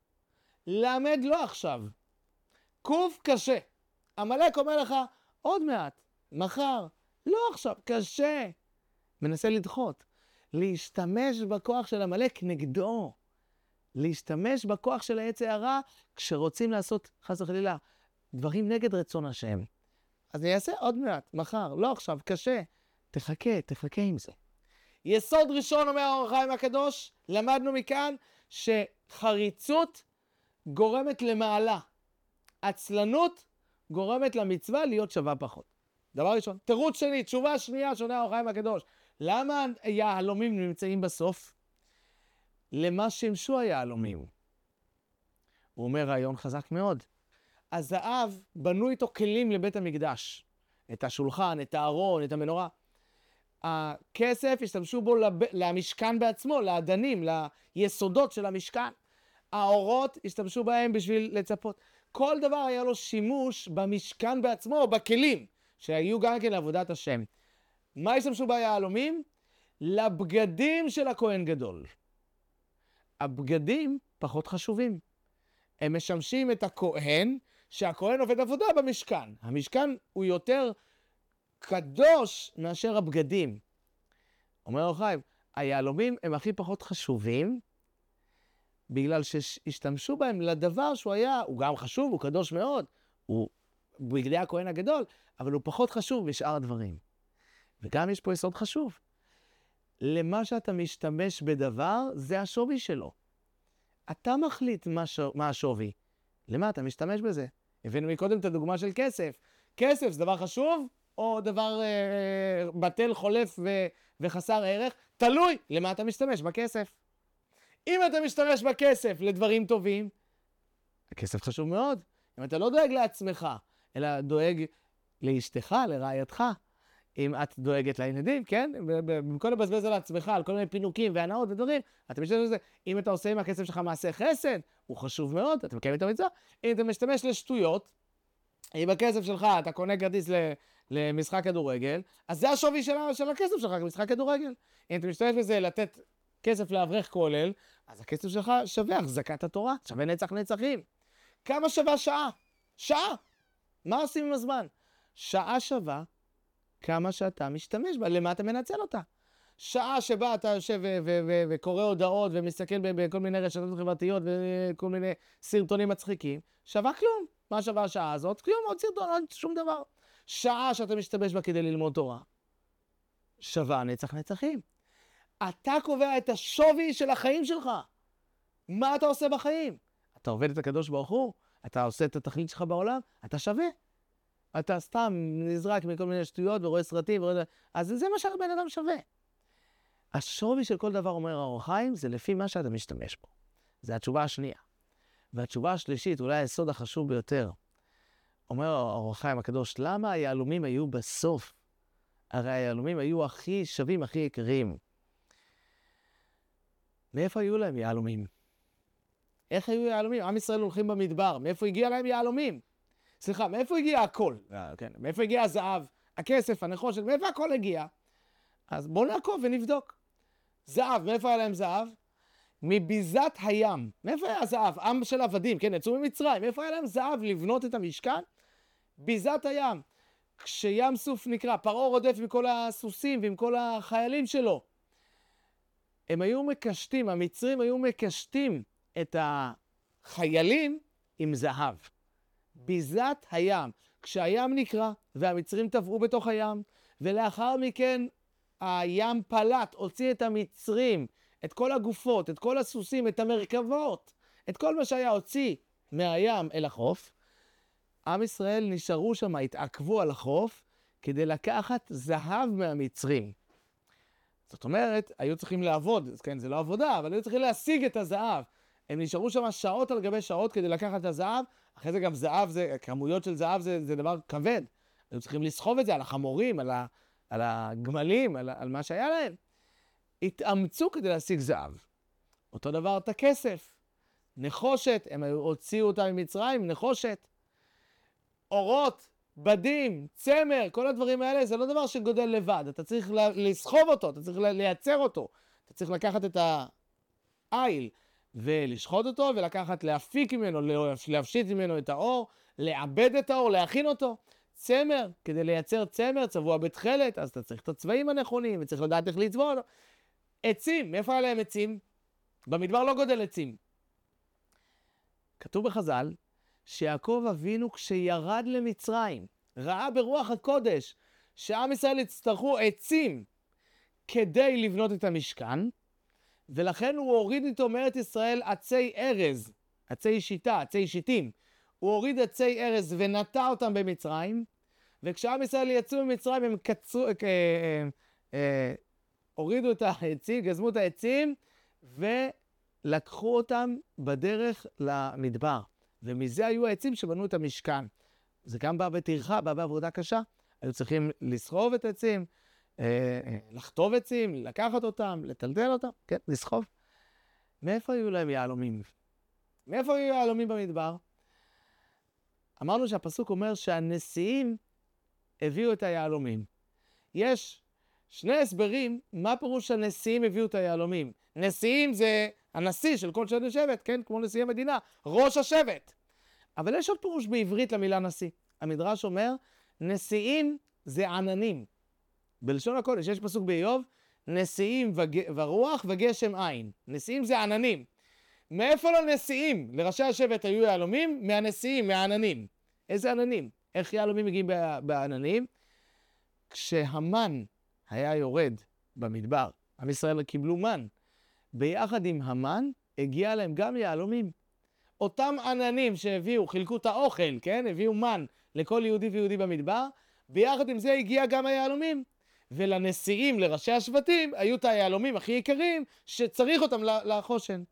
למד לא עכשיו. קוף, קשה. עמלק אומר לך, עוד מעט, מחר, לא עכשיו, קשה. מנסה לדחות. להשתמש בכוח של עמלק נגדו. להשתמש בכוח של היצר הרע כשרוצים לעשות, חס וחלילה, דברים נגד רצון השם. אז אני אעשה עוד מעט, מחר, לא עכשיו, קשה. תחכה, תחכה עם זה. יסוד ראשון, אומר האור החיים הקדוש, למדנו מכאן שחריצות גורמת למעלה. עצלנות גורמת למצווה להיות שווה פחות. דבר ראשון. תירוץ שני, תשובה שנייה, שונה האור החיים הקדוש. למה היהלומים נמצאים בסוף? למה שימשו היהלומים? הוא אומר רעיון חזק מאוד. הזהב בנו איתו כלים לבית המקדש. את השולחן, את הארון, את המנורה. הכסף השתמשו בו לב... למשכן בעצמו, לאדנים, ליסודות של המשכן. האורות השתמשו בהם בשביל לצפות. כל דבר היה לו שימוש במשכן בעצמו, בכלים, שהיו גם כן לעבודת השם. מה השתמשו ביהלומים? לבגדים של הכהן גדול. הבגדים פחות חשובים. הם משמשים את הכהן, שהכהן עובד עבודה במשכן. המשכן הוא יותר קדוש מאשר הבגדים. אומר אור החיים, היהלומים הם הכי פחות חשובים, בגלל שהשתמשו בהם לדבר שהוא היה, הוא גם חשוב, הוא קדוש מאוד, הוא בגדי הכהן הגדול, אבל הוא פחות חשוב בשאר הדברים. וגם יש פה יסוד חשוב. למה שאתה משתמש בדבר, זה השווי שלו. אתה מחליט מה, ש... מה השווי. למה אתה משתמש בזה? הבאנו מקודם את הדוגמה של כסף. כסף זה דבר חשוב, או דבר אה, בטל, חולף ו... וחסר ערך? תלוי למה אתה משתמש בכסף. אם אתה משתמש בכסף לדברים טובים, הכסף חשוב מאוד. אם אתה לא דואג לעצמך, אלא דואג לאשתך, לרעייתך, אם את דואגת לילדים, כן? במקום לבזבז על עצמך, על כל מיני פינוקים והנאות ודברים, אתה משתמש בזה. אם אתה עושה עם הכסף שלך מעשה חסד, הוא חשוב מאוד, אתה מקיים את המצווה. אם אתה משתמש לשטויות, אם בכסף שלך אתה קונה כרטיס למשחק כדורגל, אז זה השווי של, של הכסף שלך, משחק כדורגל. אם אתה משתמש בזה לתת כסף לאברך כולל, אז הכסף שלך שווה החזקת התורה, שווה נצח נצחים. כמה שווה שעה? שעה! מה עושים עם הזמן? שעה שווה כמה שאתה משתמש בה, למה אתה מנצל אותה. שעה שבה אתה יושב וקורא הודעות ומסתכל בכל מיני רשתות חברתיות וכל מיני סרטונים מצחיקים, שווה כלום. מה שווה השעה הזאת? כלום, עוד סרטון, עוד שום דבר. שעה שאתה משתמש בה כדי ללמוד תורה, שווה נצח נצחים. אתה קובע את השווי של החיים שלך. מה אתה עושה בחיים? אתה עובד את הקדוש ברוך הוא? אתה עושה את התכלית שלך בעולם? אתה שווה. אתה סתם נזרק מכל מיני שטויות ורואה סרטים, ורואה... אז זה מה שהבן אדם שווה. השווי של כל דבר, אומר האור החיים, זה לפי מה שאתה משתמש בו. זו התשובה השנייה. והתשובה השלישית, אולי היסוד החשוב ביותר, אומר האור החיים הקדוש, למה היהלומים היו בסוף? הרי היהלומים היו הכי שווים, הכי יקרים. מאיפה היו להם יהלומים? איך היו יהלומים? עם ישראל הולכים במדבר, מאיפה הגיע להם יהלומים? סליחה, מאיפה הגיע הכל? כן, מאיפה הגיע הזהב, הכסף, הנחושת, מאיפה הכל הגיע? אז בואו נעקוב ונבדוק. זהב, מאיפה היה להם זהב? מביזת הים. מאיפה היה הזהב? עם של עבדים, כן, יצאו ממצרים. מאיפה היה להם זהב לבנות את המשכן? ביזת הים. כשים סוף נקרא, פרעה רודף עם כל הסוסים ועם כל החיילים שלו. הם היו מקשטים, המצרים היו מקשטים את החיילים עם זהב. ביזת הים. כשהים נקרא והמצרים טבעו בתוך הים, ולאחר מכן הים פלט, הוציא את המצרים, את כל הגופות, את כל הסוסים, את המרכבות, את כל מה שהיה הוציא מהים אל החוף, עם ישראל נשארו שם, התעכבו על החוף, כדי לקחת זהב מהמצרים. זאת אומרת, היו צריכים לעבוד, כן, זה לא עבודה, אבל היו צריכים להשיג את הזהב. הם נשארו שם שעות על גבי שעות כדי לקחת את הזהב, אחרי זה גם זהב, זה, כמויות של זהב זה, זה דבר כבד. היו צריכים לסחוב את זה על החמורים, על, ה, על הגמלים, על, על מה שהיה להם. התאמצו כדי להשיג זהב. אותו דבר את הכסף. נחושת, הם הוציאו אותה ממצרים, נחושת. אורות, בדים, צמר, כל הדברים האלה, זה לא דבר שגודל לבד. אתה צריך לסחוב אותו, אתה צריך לייצר אותו. אתה צריך לקחת את העיל ולשחוט אותו, ולקחת, להפיק ממנו, להפשיט ממנו את האור, לעבד את האור, להכין אותו. צמר, כדי לייצר צמר, צבוע בתכלת, אז אתה צריך את הצבעים הנכונים, וצריך לדעת איך לצבוע אותו. עצים, מאיפה היה להם עצים? במדבר לא גודל עצים. כתוב בחז"ל, שיעקב אבינו כשירד למצרים, ראה ברוח הקודש, שעם ישראל יצטרכו עצים כדי לבנות את המשכן, ולכן הוא הוריד איתו מארץ ישראל עצי ארז, עצי שיטה, עצי שיטים. הוא הוריד עצי ארז ונטע אותם במצרים, וכשעם ישראל יצאו ממצרים הם קצרו, אה, אה, אה, הורידו את העצים, גזמו את העצים, ולקחו אותם בדרך למדבר. ומזה היו העצים שבנו את המשכן. זה גם בא בטרחה, בא בעבודה קשה. היו צריכים לסחוב את העצים, לחטוב עצים, לקחת אותם, לטלטל אותם, כן, לסחוב. מאיפה היו להם יהלומים? מאיפה היו יהלומים במדבר? אמרנו שהפסוק אומר שהנשיאים הביאו את היהלומים. יש שני הסברים, מה פירוש הנשיאים הביאו את היהלומים? נשיאים זה הנשיא של כל שני שבט, כן? כמו נשיא המדינה, ראש השבט. אבל יש עוד פירוש בעברית למילה נשיא. המדרש אומר, נשיאים זה עננים. בלשון הקודש, יש פסוק באיוב, נשיאים וגש, ורוח וגשם עין. נשיאים זה עננים. מאיפה לנשיאים? לראשי השבט היו יהלומים? מהנשיאים, מהעננים. איזה עננים? איך יהלומים מגיעים בעננים? כשהמן היה יורד במדבר, עם ישראל קיבלו מן. ביחד עם המן הגיע להם גם יהלומים. אותם עננים שהביאו, חילקו את האוכל, כן? הביאו מן לכל יהודי ויהודי במדבר, ביחד עם זה הגיע גם היהלומים. ולנשיאים, לראשי השבטים, היו את היהלומים הכי יקרים שצריך אותם לחושן.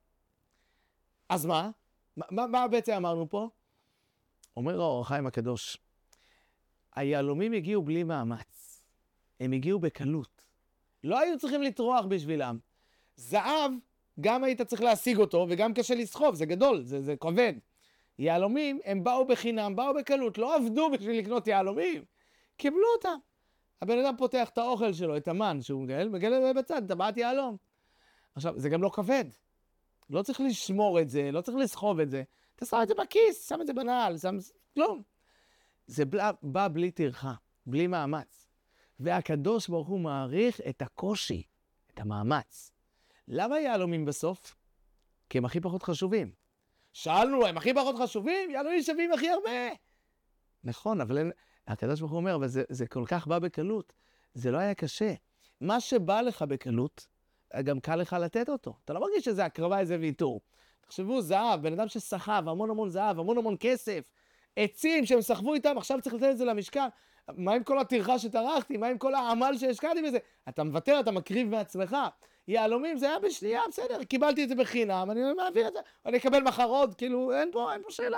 אז מה? מה, מה בעצם אמרנו פה? אומר האור החיים הקדוש, היהלומים הגיעו בלי מאמץ. הם הגיעו בקלות. לא היו צריכים לטרוח בשבילם. זהב, גם היית צריך להשיג אותו, וגם קשה לסחוב, זה גדול, זה, זה כבד. יהלומים, הם באו בחינם, באו בקלות, לא עבדו בשביל לקנות יהלומים. קיבלו אותם. הבן אדם פותח את האוכל שלו, את המן שהוא מגל, מגל בצד, טבעת יהלום. עכשיו, זה גם לא כבד. לא צריך לשמור את זה, לא צריך לסחוב את זה. אתה שם את זה בכיס, שם את זה בנעל, שם... כלום. זה בא, בא בלי טרחה, בלי מאמץ. והקדוש ברוך הוא מעריך את הקושי, את המאמץ. למה יהלומים בסוף? כי הם הכי פחות חשובים. שאלנו, הם הכי פחות חשובים? יהלומים שווים הכי הרבה. נכון, אבל אין... הקדוש ברוך הוא אומר, אבל זה, זה כל כך בא בקלות. זה לא היה קשה. מה שבא לך בקלות, גם קל לך לתת אותו. אתה לא מרגיש שזה הקרבה, איזה ויתור. תחשבו, זהב, בן אדם שסחב, המון המון זהב, המון המון כסף, עצים שהם סחבו איתם, עכשיו צריך לתת את זה למשכן. מה עם כל הטרחה שטרחתי? מה עם כל העמל שהשקעתי בזה? אתה מוותר, אתה מקריב מעצמך. יהלומים, זה היה בשנייה, בסדר, קיבלתי את זה בחינם, אני מעביר את זה, אני אקבל מחר עוד, כאילו, אין פה, אין פה שאלה.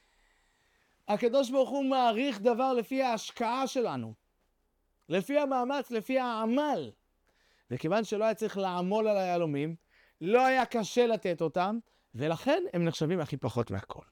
הקדוש ברוך הוא מעריך דבר לפי ההשקעה שלנו, לפי המאמץ, לפי העמל. וכיוון שלא היה צריך לעמול על היהלומים, לא היה קשה לתת אותם, ולכן הם נחשבים הכי פחות מהכל.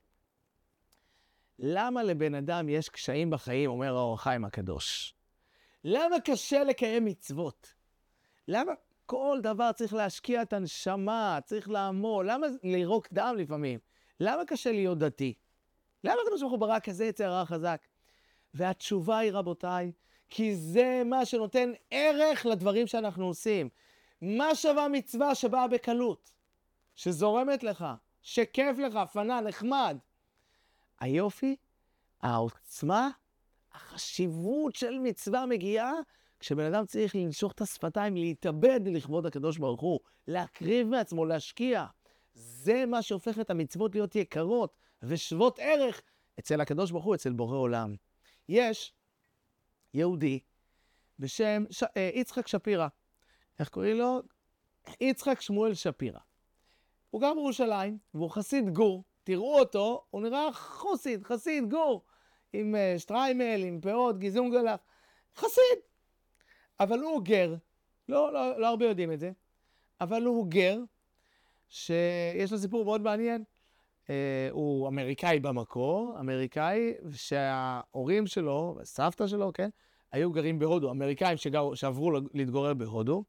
למה לבן אדם יש קשיים בחיים, אומר האור החיים הקדוש? למה קשה לקיים מצוות? למה כל דבר צריך להשקיע את הנשמה, צריך לעמול? למה לירוק דם לפעמים? למה קשה להיות דתי? למה הקדוש ברוך הוא ברא כזה יצר הרע חזק? והתשובה היא, רבותיי, כי זה מה שנותן ערך לדברים שאנחנו עושים. מה שווה מצווה שבאה בקלות? שזורמת לך, שכיף לך, פנה, נחמד. היופי, העוצמה, החשיבות של מצווה מגיעה, כשבן אדם צריך לנשוך את השפתיים, להתאבד לכבוד הקדוש ברוך הוא, להקריב מעצמו, להשקיע. זה מה שהופך את המצוות להיות יקרות ושוות ערך אצל הקדוש ברוך הוא, אצל בורא עולם. יש יהודי בשם ש... יצחק שפירא. איך קוראים לו? יצחק שמואל שפירא. הוא גר בירושלים, והוא חסיד גור. תראו אותו, הוא נראה חוסיד, חסיד גור, עם uh, שטריימל, עם פאות, גיזונגלח, חסיד. אבל הוא גר, לא, לא, לא הרבה יודעים את זה, אבל הוא גר, שיש לו סיפור מאוד מעניין. Uh, הוא אמריקאי במקור, אמריקאי, שההורים שלו, סבתא שלו, כן, היו גרים בהודו, אמריקאים שגר, שעברו להתגורר בהודו,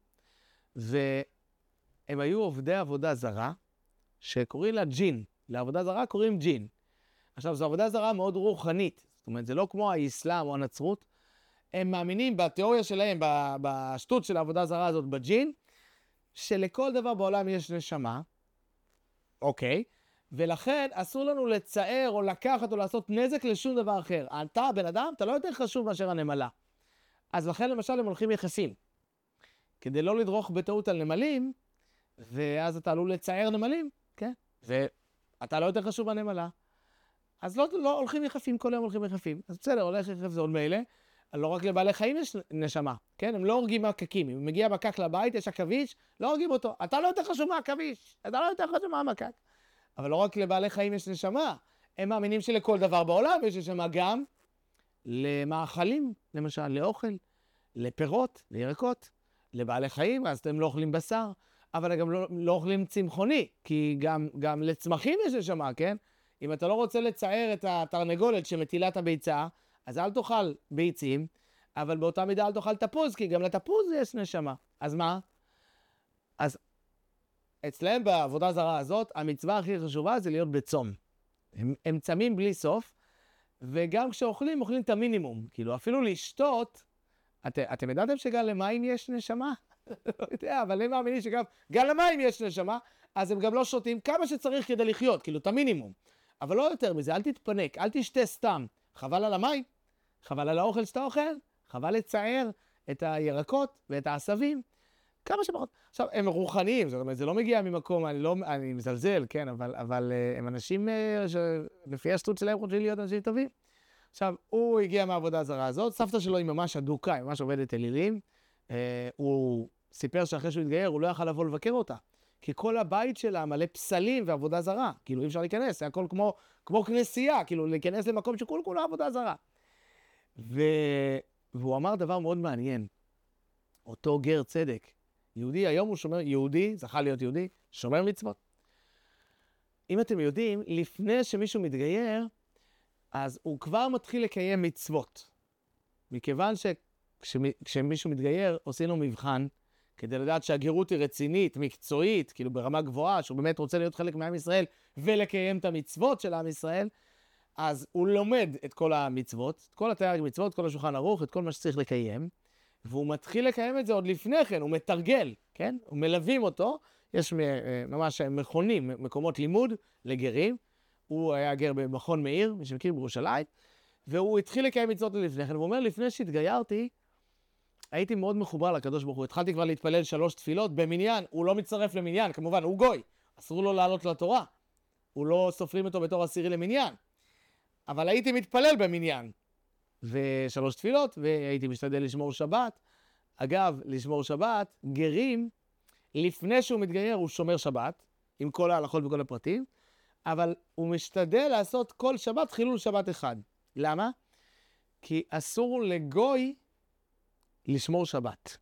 והם היו עובדי עבודה זרה, שקוראים לה ג'ין. לעבודה זרה קוראים ג'ין. עכשיו, זו עבודה זרה מאוד רוחנית. זאת אומרת, זה לא כמו האסלאם או הנצרות. הם מאמינים בתיאוריה שלהם, בשטות של העבודה זרה הזאת, בג'ין, שלכל דבר בעולם יש נשמה. אוקיי. ולכן אסור לנו לצער או לקחת או לעשות נזק לשום דבר אחר. אתה, בן אדם, אתה לא יותר חשוב מאשר הנמלה. אז לכן, למשל, הם הולכים יחסים. כדי לא לדרוך בטעות על נמלים, ואז אתה עלול לצער נמלים, כן? ו... אתה לא יותר חשוב בנמלה, אז לא, לא הולכים יחפים, כל יום הולכים יחפים. אז בסדר, הולך יחף זה עוד מילא, לא רק לבעלי חיים יש נשמה, כן? הם לא הורגים מקקים. אם מגיע מקק לבית, יש עכביש, לא הורגים אותו. אתה לא יותר חשוב מהעכביש, אתה לא יותר חשוב מהמקק. אבל לא רק לבעלי חיים יש נשמה, הם מאמינים שלכל דבר בעולם יש נשמה, גם למאכלים, למשל, לאוכל, לפירות, לירקות, לבעלי חיים, אז אתם לא אוכלים בשר. אבל גם לא, לא אוכלים צמחוני, כי גם, גם לצמחים יש נשמה, כן? אם אתה לא רוצה לצער את התרנגולת שמטילה את הביצה, אז אל תאכל ביצים, אבל באותה מידה אל תאכל תפוז, כי גם לתפוז יש נשמה. אז מה? אז אצלהם בעבודה זרה הזאת, המצווה הכי חשובה זה להיות בצום. הם, הם צמים בלי סוף, וגם כשאוכלים, אוכלים את המינימום. כאילו, אפילו לשתות, את, אתם ידעתם שגם למים יש נשמה? לא יודע, אבל הם מאמינים שגם גם למים יש נשמה, אז הם גם לא שותים כמה שצריך כדי לחיות, כאילו, את המינימום. אבל לא יותר מזה, אל תתפנק, אל תשתה סתם. חבל על המים, חבל על האוכל שאתה אוכל, חבל לצער את הירקות ואת העשבים. כמה שפחות. עכשיו, הם רוחניים, זאת אומרת, זה לא מגיע ממקום, אני לא, אני מזלזל, כן, אבל, אבל הם אנשים שלפי השטות שלהם חושבים להיות אנשים טובים. עכשיו, הוא הגיע מהעבודה הזרה הזאת, סבתא שלו היא ממש אדוקה, היא ממש עובדת אלילים. אה, הוא סיפר שאחרי שהוא התגייר, הוא לא יכל לבוא לבקר אותה. כי כל הבית שלה מלא פסלים ועבודה זרה. כאילו, אי אפשר להיכנס, זה הכל כמו, כמו כנסייה, כאילו, להיכנס למקום שכול כולה עבודה זרה. ו... והוא אמר דבר מאוד מעניין. אותו גר צדק, יהודי, היום הוא שומר, יהודי, זכה להיות יהודי, שומר מצוות. אם אתם יודעים, לפני שמישהו מתגייר, אז הוא כבר מתחיל לקיים מצוות. מכיוון שכשמישהו מתגייר, עושים לו מבחן, כדי לדעת שהגירות היא רצינית, מקצועית, כאילו ברמה גבוהה, שהוא באמת רוצה להיות חלק מעם ישראל, ולקיים את המצוות של עם ישראל, אז הוא לומד את כל המצוות, את כל התרי"ג מצוות, כל השולחן ערוך, את כל מה שצריך לקיים, והוא מתחיל לקיים את זה עוד לפני כן, הוא מתרגל, כן? הוא מלווים אותו, יש ממש מכונים, מקומות לימוד לגרים, הוא היה גר במכון מאיר, מי שמכיר בירושלים, והוא התחיל לקיים מצוות לפני כן, והוא אומר, לפני שהתגיירתי, הייתי מאוד מחובר לקדוש ברוך הוא, התחלתי כבר להתפלל שלוש תפילות במניין, הוא לא מצטרף למניין, כמובן, הוא גוי, אסור לו לעלות לתורה, הוא לא סופרים אותו בתור עשירי למניין, אבל הייתי מתפלל במניין, ושלוש תפילות, והייתי משתדל לשמור שבת. אגב, לשמור שבת, גרים, לפני שהוא מתגייר, הוא שומר שבת, עם כל ההלכות וכל הפרטים, אבל הוא משתדל לעשות כל שבת חילול שבת אחד. למה? כי אסור לגוי לשמור שבת.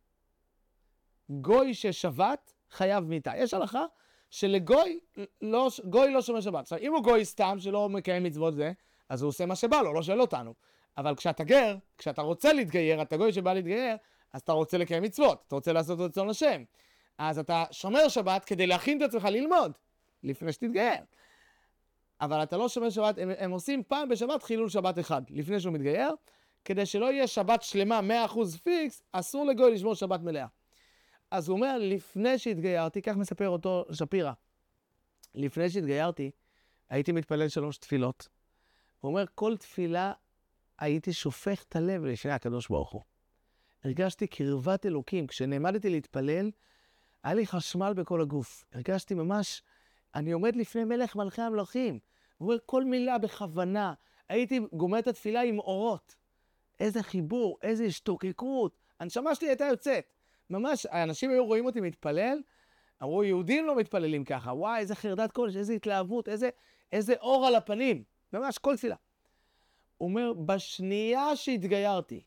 גוי ששבת חייב מיתה. יש הלכה שלגוי לא, גוי לא שומר שבת. עכשיו, אם הוא גוי סתם שלא מקיים מצוות זה, אז הוא עושה מה שבא לו, לא שואל אותנו. אבל כשאתה גר, כשאתה רוצה להתגייר, אתה גוי שבא להתגייר, אז אתה רוצה לקיים מצוות, אתה רוצה לעשות רצון השם. אז אתה שומר שבת כדי להכין את עצמך ללמוד, לפני שתתגייר. אבל אתה לא שומר שבת, הם, הם עושים פעם בשבת חילול שבת אחד, לפני שהוא מתגייר, כדי שלא יהיה שבת שלמה מאה אחוז פיקס, אסור לגוי לשמור שבת מלאה. אז הוא אומר, לפני שהתגיירתי, כך מספר אותו שפירא, לפני שהתגיירתי, הייתי מתפלל שלוש תפילות. הוא אומר, כל תפילה הייתי שופך את הלב לפני הקדוש ברוך הוא. הרגשתי קרבת אלוקים. כשנעמדתי להתפלל, היה לי חשמל בכל הגוף. הרגשתי ממש, אני עומד לפני מלך מלכי המלכים. הוא אומר, כל מילה בכוונה. הייתי גומר את התפילה עם אורות. איזה חיבור, איזה השתוקקות. הנשמה שלי הייתה יוצאת. ממש, האנשים היו רואים אותי מתפלל, אמרו, יהודים לא מתפללים ככה. וואי, איזה חרדת קודש, איזה התלהבות, איזה, איזה אור על הפנים. ממש, כל תפילה. הוא אומר, בשנייה שהתגיירתי,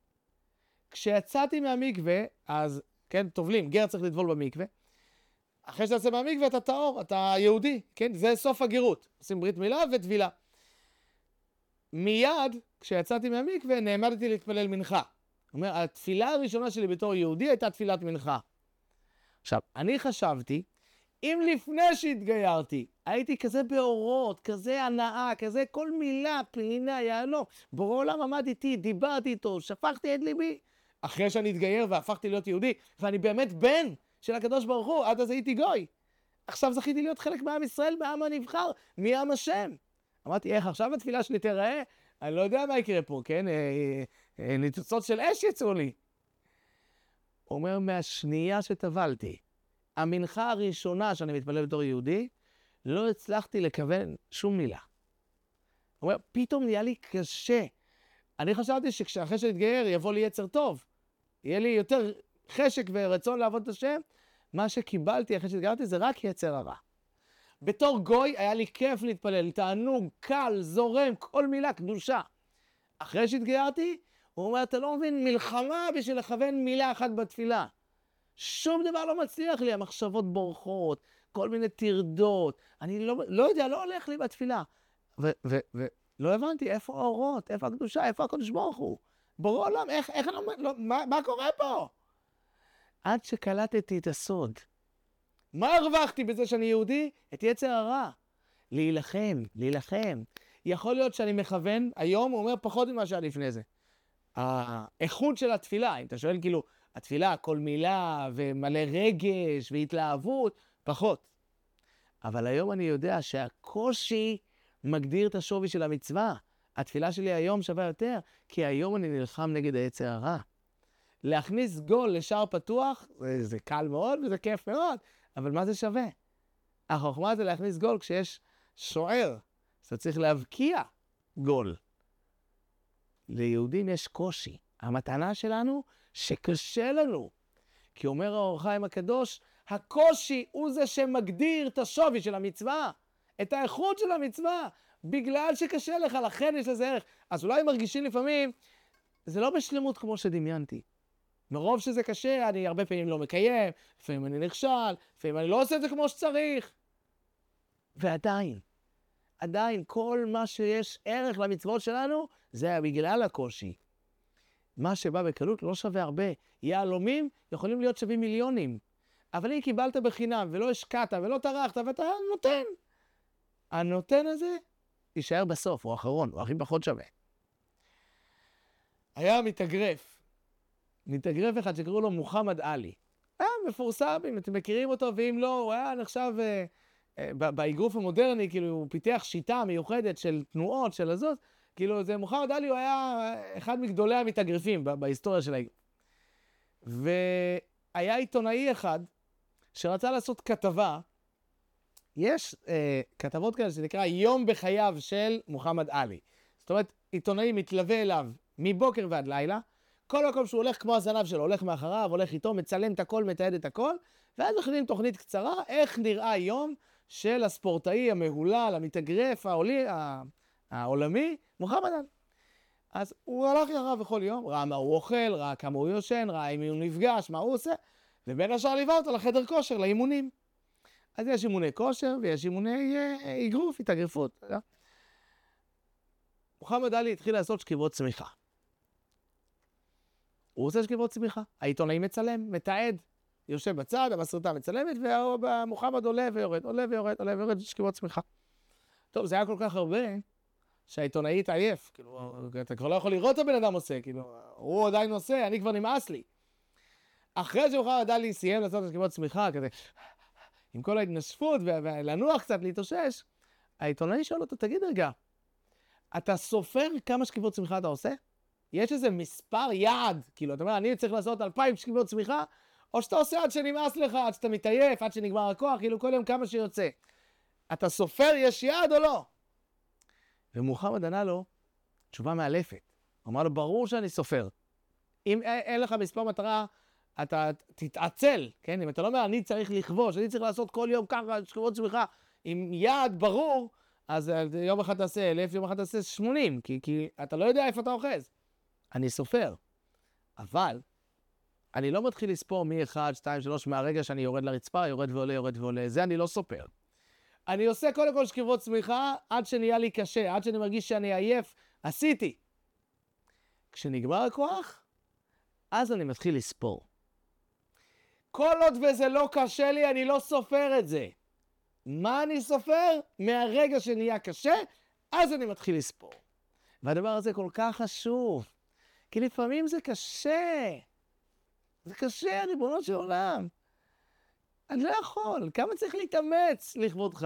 כשיצאתי מהמקווה, אז, כן, טובלים, גר צריך לטבול במקווה, אחרי שאתה יוצא מהמקווה אתה טהור, אתה יהודי, כן, זה סוף הגירות, עושים ברית מילה וטבילה. מיד, כשיצאתי מהמקווה, נעמדתי להתפלל מנחה. הוא אומר, התפילה הראשונה שלי בתור יהודי הייתה תפילת מנחה. עכשיו, אני חשבתי, אם לפני שהתגיירתי, הייתי כזה באורות, כזה הנאה, כזה כל מילה, פנינה, יענו, בורא עולם עמד איתי, דיברתי איתו, שפכתי את ליבי. אחרי שאני התגייר והפכתי להיות יהודי, ואני באמת בן של הקדוש ברוך הוא, עד אז הייתי גוי. עכשיו זכיתי להיות חלק מעם ישראל, מעם הנבחר, מעם השם. אמרתי, איך עכשיו התפילה שלי תראה? אני לא יודע מה יקרה פה, כן? ניצוצות של אש יצאו לי. הוא אומר, מהשנייה שטבלתי, המנחה הראשונה שאני מתפלל בתור יהודי, לא הצלחתי לכוון שום מילה. הוא אומר, פתאום נהיה לי קשה. אני חשבתי שכשאחרי שנתגייר יבוא לי יצר טוב. יהיה לי יותר חשק ורצון לעבוד את השם. מה שקיבלתי אחרי שהתגיירתי זה רק יצר הרע. בתור גוי היה לי כיף להתפלל, תענוג, קל, זורם, כל מילה, קדושה. אחרי שהתגיירתי, הוא אומר, אתה לא מבין, מלחמה בשביל לכוון מילה אחת בתפילה. שום דבר לא מצליח לי, המחשבות בורחות, כל מיני תרדות, אני לא, לא יודע, לא הולך לי בתפילה. ולא הבנתי איפה האורות, איפה הקדושה, איפה הקדוש ברוך הוא. בורא עולם, איך, איך אני אומר, לא, מה, מה קורה פה? עד שקלטתי את הסוד. מה הרווחתי בזה שאני יהודי? את יצר הרע. להילחם, להילחם. יכול להיות שאני מכוון, היום הוא אומר פחות ממה שהיה לפני זה. האיכות של התפילה, אם אתה שואל כאילו, התפילה, כל מילה ומלא רגש והתלהבות, פחות. אבל היום אני יודע שהקושי מגדיר את השווי של המצווה. התפילה שלי היום שווה יותר, כי היום אני נלחם נגד היצר הרע. להכניס גול לשער פתוח, זה, זה קל מאוד וזה כיף מאוד, אבל מה זה שווה? החוכמה זה להכניס גול כשיש שוער, אז אתה צריך להבקיע גול. ליהודים יש קושי. המתנה שלנו שקשה לנו. כי אומר האור החיים הקדוש, הקושי הוא זה שמגדיר את השווי של המצווה, את האיכות של המצווה, בגלל שקשה לך, לכן יש לזה ערך. אז אולי מרגישים לפעמים, זה לא בשלמות כמו שדמיינתי. מרוב שזה קשה, אני הרבה פעמים לא מקיים, לפעמים אני נכשל, לפעמים אני לא עושה את זה כמו שצריך. ועדיין, עדיין כל מה שיש ערך למצוות שלנו, זה בגלל הקושי. מה שבא בקלות לא שווה הרבה. יהלומים יכולים להיות שווים מיליונים. אבל אם קיבלת בחינם ולא השקעת ולא טרחת ואתה נותן, הנותן הזה יישאר בסוף, הוא האחרון, הוא הכי פחות שווה. היה מתאגרף, מתאגרף אחד שקראו לו מוחמד עלי. היה מפורסם, אם אתם מכירים אותו, ואם לא, הוא היה נחשב אה, אה, באגרוף המודרני, כאילו הוא פיתח שיטה מיוחדת של תנועות, של הזאת, כאילו זה מוחמד עלי, הוא היה אחד מגדולי המתאגרפים בהיסטוריה של האגרוף. והיה עיתונאי אחד שרצה לעשות כתבה, יש אה, כתבות כאלה שנקרא יום בחייו של מוחמד עלי. זאת אומרת, עיתונאי מתלווה אליו מבוקר ועד לילה, כל מקום שהוא הולך כמו הזנב שלו, הולך מאחריו, הולך איתו, מצלם את הכל, מתעד את הכל, ואז מכינים תוכנית קצרה, איך נראה יום של הספורטאי המהולל, המתאגרף, העולי, העולמי, מוחמד עלי. אז הוא הלך אחריו בכל יום, ראה מה הוא אוכל, ראה כמה הוא יושן, ראה אם הוא נפגש, מה הוא עושה, ובין השאר ליווה אותו לחדר כושר, לאימונים. אז יש אימוני כושר ויש אימוני אה, אגרוף, התאגרפות. אה? מוחמד עלי התחיל לעשות שכיבות צמיחה. הוא עושה שכיבות צמיחה. העיתונאי מצלם, מתעד, יושב בצד, המסרטה מצלמת, ומוחמד עולה ויורד, עולה ויורד, עולה ויורד, שכיבות צמיחה. טוב, זה היה כל כך הרבה, שהעיתונאי התעייף. כאילו, אתה כבר לא יכול לראות את הבן אדם עושה, כאילו, הוא עדיין עושה, אני כבר נמאס לי. אחרי שמוחמד עלי סיים לעשות שכיבות צמיחה, כזה, עם כל ההתנשפות ולנוח קצת, להתאושש, העיתונאי שואל אותו, תגיד רגע, אתה סופר כמה שכיבות צמיחה אתה עושה? יש איזה מספר יעד, כאילו, אתה אומר, אני צריך לעשות אלפיים שכיבות צמיחה, או שאתה עושה עד שנמאס לך, עד שאתה מתעייף, עד שנגמר הכוח, כאילו כל יום כמה שיוצא. אתה סופר, יש יעד או לא? ומוחמד ענה לו, תשובה מאלפת. הוא אמר לו, ברור שאני סופר. אם אין לך מספר מטרה, אתה תתעצל, כן? אם אתה לא אומר, אני צריך לכבוש, אני צריך לעשות כל יום ככה שכיבות צמיחה, עם יעד ברור, אז יום אחד תעשה אלף, יום אחד תעשה שמונים, כי, כי אתה לא יודע איפה אתה אוחז. אני סופר, אבל אני לא מתחיל לספור מ-אחד, שתיים, שלוש, מהרגע שאני יורד לרצפה, יורד ועולה, יורד ועולה, זה אני לא סופר. אני עושה קודם כל שכיבות צמיחה, עד שנהיה לי קשה, עד שאני מרגיש שאני עייף, עשיתי. כשנגמר הכוח, אז אני מתחיל לספור. כל עוד וזה לא קשה לי, אני לא סופר את זה. מה אני סופר? מהרגע שנהיה קשה, אז אני מתחיל לספור. והדבר הזה כל כך חשוב, כי לפעמים זה קשה. זה קשה, ריבונו של עולם. אני לא יכול, כמה צריך להתאמץ לכבודך.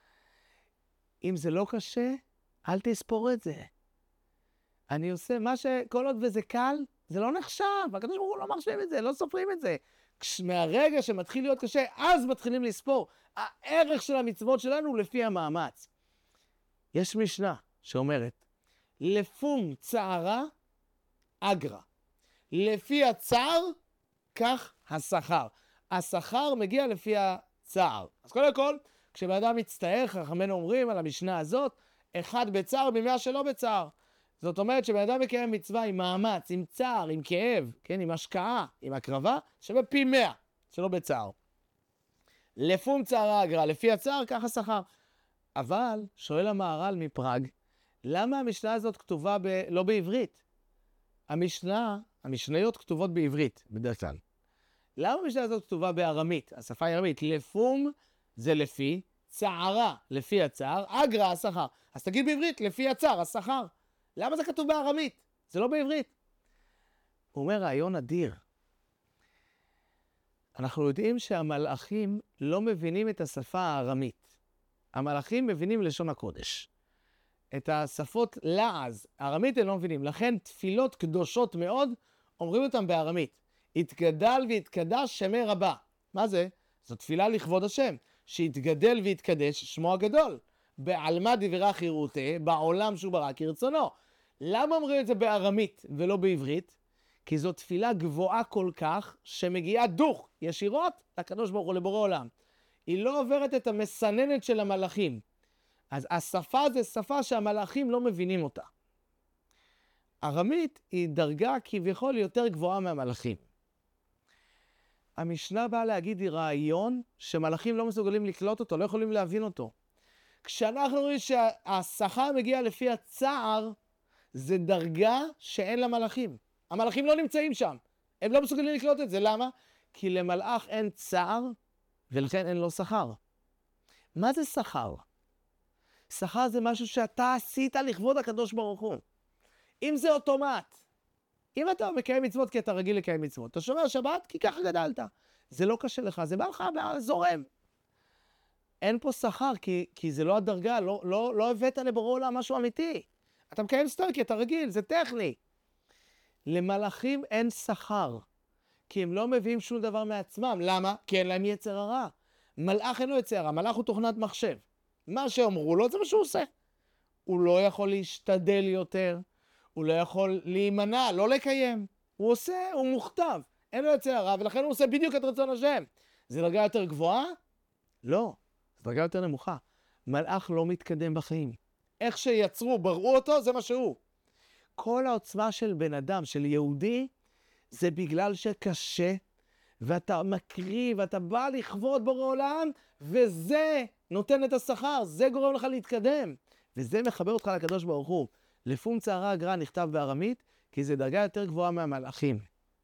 אם זה לא קשה, אל תספור את זה. אני עושה מה שכל עוד וזה קל, זה לא נחשב. הקדוש ברוך הוא לא מחשיב את זה, לא סופרים את זה. מהרגע שמתחיל להיות קשה, אז מתחילים לספור. הערך של המצוות שלנו הוא לפי המאמץ. יש משנה שאומרת, לפום צערה, אגרה. לפי הצער, כך השכר. השכר מגיע לפי הצער. אז קודם כל, כשבאדם מצטער, חכמינו אומרים על המשנה הזאת, אחד בצער במאה שלא בצער. זאת אומרת שבאדם מקיים מצווה עם מאמץ, עם צער, עם כאב, כן, עם השקעה, עם הקרבה, שווה פי מאה, שלא בצער. לפום צערה אגרה, לפי הצער, כך השכר. אבל, שואל המהר"ל מפראג, למה המשנה הזאת כתובה ב... לא בעברית? המשנה, המשניות כתובות בעברית, בדרך כלל. למה המשנה הזאת כתובה בארמית? השפה היא ארמית. לפום זה לפי, צערה לפי הצער, אגרה השכר. אז תגיד בעברית, לפי הצער, השכר. למה זה כתוב בארמית? זה לא בעברית. הוא אומר רעיון אדיר. אנחנו יודעים שהמלאכים לא מבינים את השפה הארמית. המלאכים מבינים לשון הקודש. את השפות לעז, הארמית הם לא מבינים. לכן תפילות קדושות מאוד, אומרים אותם בארמית. יתגדל ויתקדש שמי רבה. מה זה? זו תפילה לכבוד השם. שיתגדל ויתקדש שמו הגדול. בעלמא דברה חירותה, בעולם שהוא ברא כרצונו. למה אומרים את זה בארמית ולא בעברית? כי זו תפילה גבוהה כל כך, שמגיעה דוך ישירות לקדוש ברוך הוא, לבורא עולם. היא לא עוברת את המסננת של המלאכים. אז השפה זה שפה שהמלאכים לא מבינים אותה. ארמית היא דרגה כביכול יותר גבוהה מהמלאכים. המשנה באה להגיד היא רעיון שמלאכים לא מסוגלים לקלוט אותו, לא יכולים להבין אותו. כשאנחנו רואים שהשכר מגיע לפי הצער, זה דרגה שאין למלאכים. המלאכים לא נמצאים שם. הם לא מסוגלים לקלוט את זה. למה? כי למלאך אין צער, ולכן אין לו שכר. מה זה שכר? שכר זה משהו שאתה עשית לכבוד הקדוש ברוך הוא. אם זה אוטומט, אם אתה מקיים מצוות כי אתה רגיל לקיים מצוות, אתה שומר שבת כי ככה גדלת. זה לא קשה לך, זה בא לך זורם. אין פה שכר, כי, כי זה לא הדרגה, לא, לא, לא הבאת לבורא עולם משהו אמיתי. אתה מקיים סטור כי אתה רגיל, זה טכני. למלאכים אין שכר, כי הם לא מביאים שום דבר מעצמם. למה? כי אין להם יצר הרע. מלאך אין לו יצר הרע, מלאך הוא תוכנת מחשב. מה שאומרו לו זה מה שהוא עושה. הוא לא יכול להשתדל יותר, הוא לא יכול להימנע, לא לקיים. הוא עושה, הוא מוכתב, אין לו יצר הרע, ולכן הוא עושה בדיוק את רצון השם. זה דרגה יותר גבוהה? לא, זה דרגה יותר נמוכה. מלאך לא מתקדם בחיים. איך שיצרו, בראו אותו, זה מה שהוא. כל העוצמה של בן אדם, של יהודי, זה בגלל שקשה, ואתה מקריב, ואתה בא לכבוד בורא עולם, וזה נותן את השכר, זה גורם לך להתקדם. וזה מחבר אותך לקדוש ברוך הוא. לפום צערה הגר"א נכתב בארמית, כי זה דרגה יותר גבוהה מהמלאכים.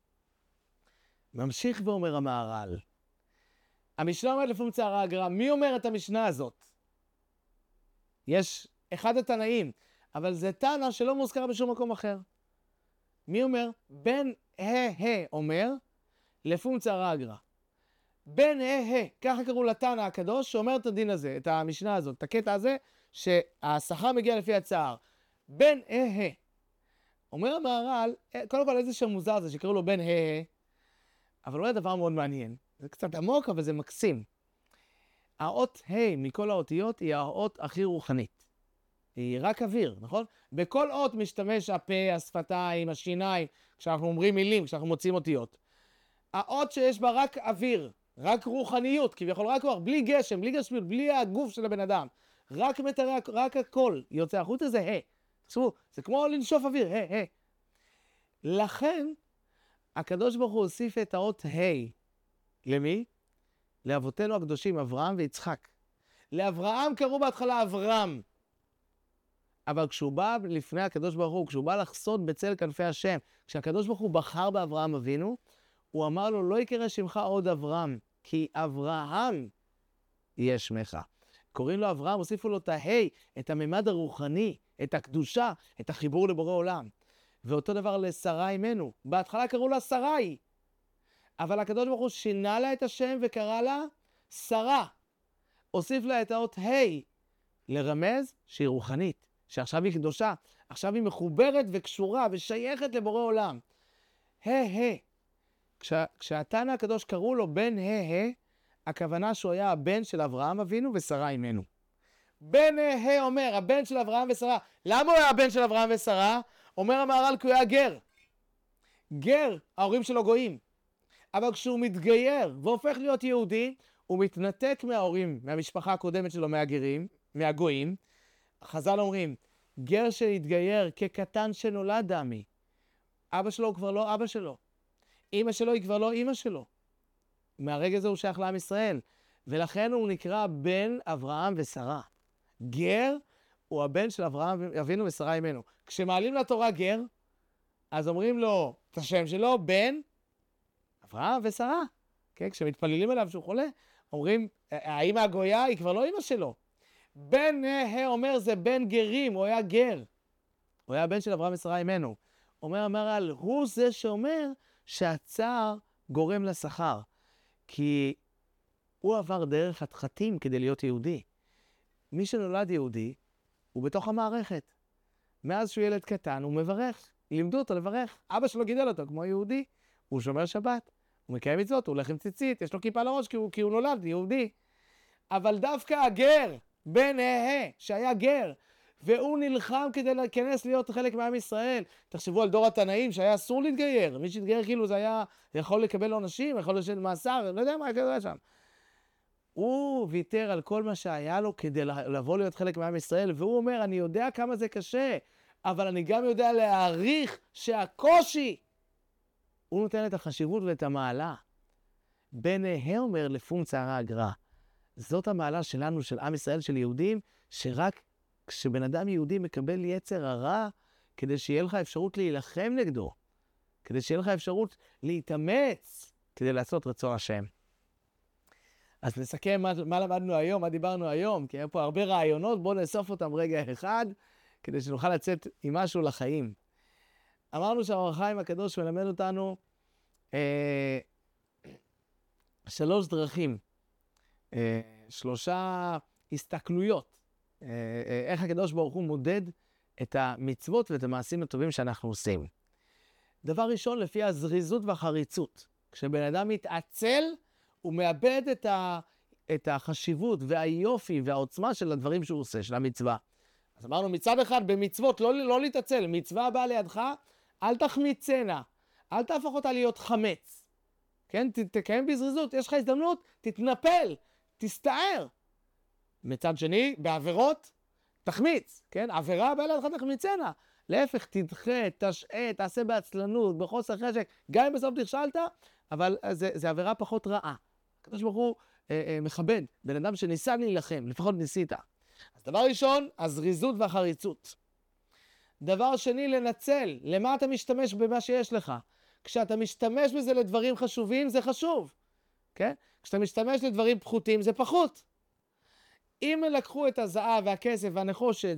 ממשיך ואומר המהר"ל. המשנה אומרת לפום צערה הגר"א, מי אומר את המשנה הזאת? יש אחד התנאים, אבל זה תנא שלא מוזכר בשום מקום אחר. מי אומר? בן ה' אומר, לפום צערה הגר"א. בן ה', ככה קראו לתנא הקדוש, שאומר את הדין הזה, את המשנה הזאת, את הקטע הזה, שהשכר מגיע לפי הצער. בן ה'. אומר המהר"ל, קודם כל איזה שם מוזר זה, שקראו לו בן ה', אבל אולי דבר מאוד מעניין. זה קצת עמוק, אבל זה מקסים. האות ה' מכל האותיות היא האות הכי רוחנית. היא רק אוויר, נכון? בכל אות משתמש הפה, השפתיים, השיניים, כשאנחנו אומרים מילים, כשאנחנו מוצאים אותיות. האות שיש בה רק אוויר, רק רוחניות, כביכול רק רוח, בלי גשם, בלי גשמיות, בלי הגוף של הבן אדם. רק מטרה, רק הכל יוצא החוצה, זה ה'. תחשבו, זה כמו לנשוף אוויר, ה', ה'. לכן, הקדוש ברוך הוא הוסיף את האות ה'. למי? לאבותינו הקדושים, אברהם ויצחק. לאברהם קראו בהתחלה אברהם. אבל כשהוא בא לפני הקדוש ברוך הוא, כשהוא בא לחסות בצל כנפי השם, כשהקדוש ברוך הוא בחר באברהם אבינו, הוא אמר לו, לא יקרא שמך עוד אברהם, כי אברהם יהיה שמך. קוראים לו אברהם, הוסיפו לו את ההי, את הממד הרוחני, את הקדושה, את החיבור לבורא עולם. ואותו דבר לשרה אמנו. בהתחלה קראו לה שרי, אבל הקדוש ברוך הוא שינה לה את השם וקרא לה שרה. הוסיף לה את האות ה' לרמז שהיא רוחנית, שעכשיו היא קדושה, עכשיו היא מחוברת וקשורה ושייכת לבורא עולם. ה' ה'. כשה, כשהתנא הקדוש קראו לו בן ה' ה', הכוונה שהוא היה הבן של אברהם אבינו ושרה אמנו. בן ה' אומר, הבן של אברהם ושרה. למה הוא היה הבן של אברהם ושרה? אומר המהר"ל כי הוא היה גר. גר, ההורים שלו גויים. אבל כשהוא מתגייר והופך להיות יהודי, הוא מתנתק מההורים, מהמשפחה הקודמת שלו, מהגרים, מהגויים. חז"ל אומרים, גר שהתגייר כקטן שנולד דמי. אבא שלו הוא כבר לא אבא שלו. אמא שלו היא כבר לא אמא שלו. מהרגע הזה הוא שייך לעם ישראל. ולכן הוא נקרא בן אברהם ושרה. גר הוא הבן של אברהם אבינו ושרה אמנו. כשמעלים לתורה גר, אז אומרים לו את השם שלו, בן אברהם ושרה. כן? כשמתפללים אליו שהוא חולה, אומרים, האמא הגויה היא כבר לא אמא שלו. בן ה אומר זה בן גרים, הוא היה גר. הוא היה בן של אברהם ושרה אמנו. אומר המהר"ל, הוא זה שאומר שהצער גורם לשכר. כי הוא עבר דרך התחתים כדי להיות יהודי. מי שנולד יהודי, הוא בתוך המערכת. מאז שהוא ילד קטן, הוא מברך. לימדו אותו לברך. אבא שלו גידל אותו כמו יהודי. הוא שומר שבת. הוא מקיים מצוות, הוא הולך עם ציצית, יש לו כיפה לראש כי הוא, כי הוא נולד יהודי. אבל דווקא הגר, בן ה, שהיה גר, והוא נלחם כדי להיכנס להיות חלק מעם ישראל. תחשבו על דור התנאים שהיה אסור להתגייר. מי שהתגייר כאילו זה היה יכול לקבל עונשים, יכול לשבת מאסר, לא יודע מה היה שם. הוא ויתר על כל מה שהיה לו כדי לבוא להיות חלק מעם ישראל, והוא אומר, אני יודע כמה זה קשה, אבל אני גם יודע להעריך שהקושי, הוא נותן את החשיבות ואת המעלה. בן ה אומר לפום צערה הגרע. זאת המעלה שלנו, של עם ישראל, של יהודים, שרק כשבן אדם יהודי מקבל יצר הרע, כדי שיהיה לך אפשרות להילחם נגדו, כדי שיהיה לך אפשרות להתאמץ, כדי לעשות רצון השם. אז נסכם מה, מה למדנו היום, מה דיברנו היום, כי היה פה הרבה רעיונות, בואו נאסוף אותם רגע אחד, כדי שנוכל לצאת עם משהו לחיים. אמרנו שהאור החיים הקדוש מלמד אותנו אה, שלוש דרכים, אה, שלושה הסתכלויות, אה, אה, איך הקדוש ברוך הוא מודד את המצוות ואת המעשים הטובים שאנחנו עושים. דבר ראשון, לפי הזריזות והחריצות. כשבן אדם מתעצל, הוא מאבד את, ה, את החשיבות והיופי והעוצמה של הדברים שהוא עושה, של המצווה. אז אמרנו מצד אחד במצוות לא, לא להתעצל, מצווה הבאה לידך, אל תחמיצנה, אל תהפוך אותה להיות חמץ. כן, ת, תקיים בזריזות, יש לך הזדמנות, תתנפל, תסתער. מצד שני, בעבירות, תחמיץ, כן? עבירה הבאה לידך תחמיצנה. להפך, תדחה, תשעה, תעשה בעצלנות, בחוסר חשק, גם אם בסוף נכשלת, אבל זה, זה עבירה פחות רעה. הקדוש ברוך הוא אה, אה, מכבד, בן אדם שניסה להילחם, לפחות ניסית. אז דבר ראשון, הזריזות והחריצות. דבר שני, לנצל. למה אתה משתמש במה שיש לך? כשאתה משתמש בזה לדברים חשובים, זה חשוב. כן? כשאתה משתמש לדברים פחותים, זה פחות. אם לקחו את הזהב והכסף והנחושת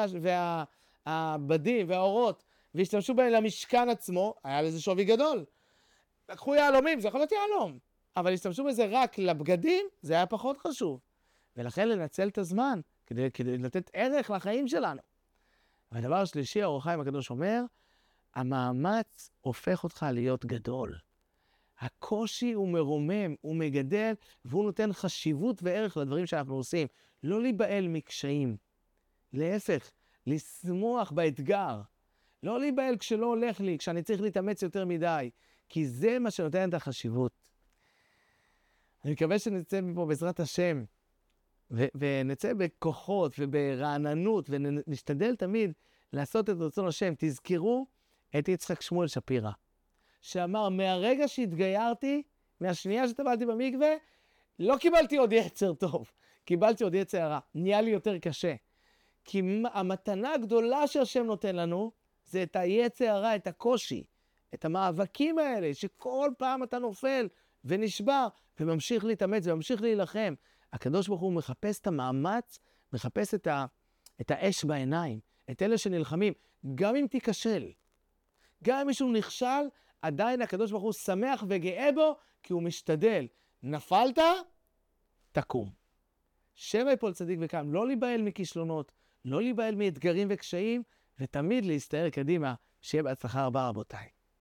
והבדים והאורות, והשתמשו בהם למשכן עצמו, היה לזה שווי גדול. לקחו יהלומים, זה יכול להיות יהלום. אבל השתמשו בזה רק לבגדים, זה היה פחות חשוב. ולכן לנצל את הזמן, כדי, כדי לתת ערך לחיים שלנו. והדבר השלישי, האור החיים הקדוש אומר, המאמץ הופך אותך להיות גדול. הקושי הוא מרומם, הוא מגדל, והוא נותן חשיבות וערך לדברים שאנחנו עושים. לא להיבהל מקשיים. להפך, לשמוח באתגר. לא להיבהל כשלא הולך לי, כשאני צריך להתאמץ יותר מדי. כי זה מה שנותן את החשיבות. אני מקווה שנצא מפה בעזרת השם, ו- ונצא בכוחות וברעננות, ונשתדל תמיד לעשות את רצון השם. תזכרו את יצחק שמואל שפירא, שאמר, מהרגע שהתגיירתי, מהשנייה שטבלתי במקווה, לא קיבלתי עוד יצר טוב, קיבלתי עוד יצר רע, נהיה לי יותר קשה. כי המתנה הגדולה שהשם נותן לנו, זה את היצר הרע, את הקושי, את המאבקים האלה, שכל פעם אתה נופל ונשבר, וממשיך להתאמץ וממשיך להילחם. הקדוש ברוך הוא מחפש את המאמץ, מחפש את, ה, את האש בעיניים, את אלה שנלחמים, גם אם תיכשל. גם אם מישהו נכשל, עדיין הקדוש ברוך הוא שמח וגאה בו, כי הוא משתדל. נפלת? תקום. שמא יפול צדיק וקם, לא להיבהל מכישלונות, לא להיבהל מאתגרים וקשיים, ותמיד להסתער קדימה, שיהיה בהצלחה רבה רבותיי.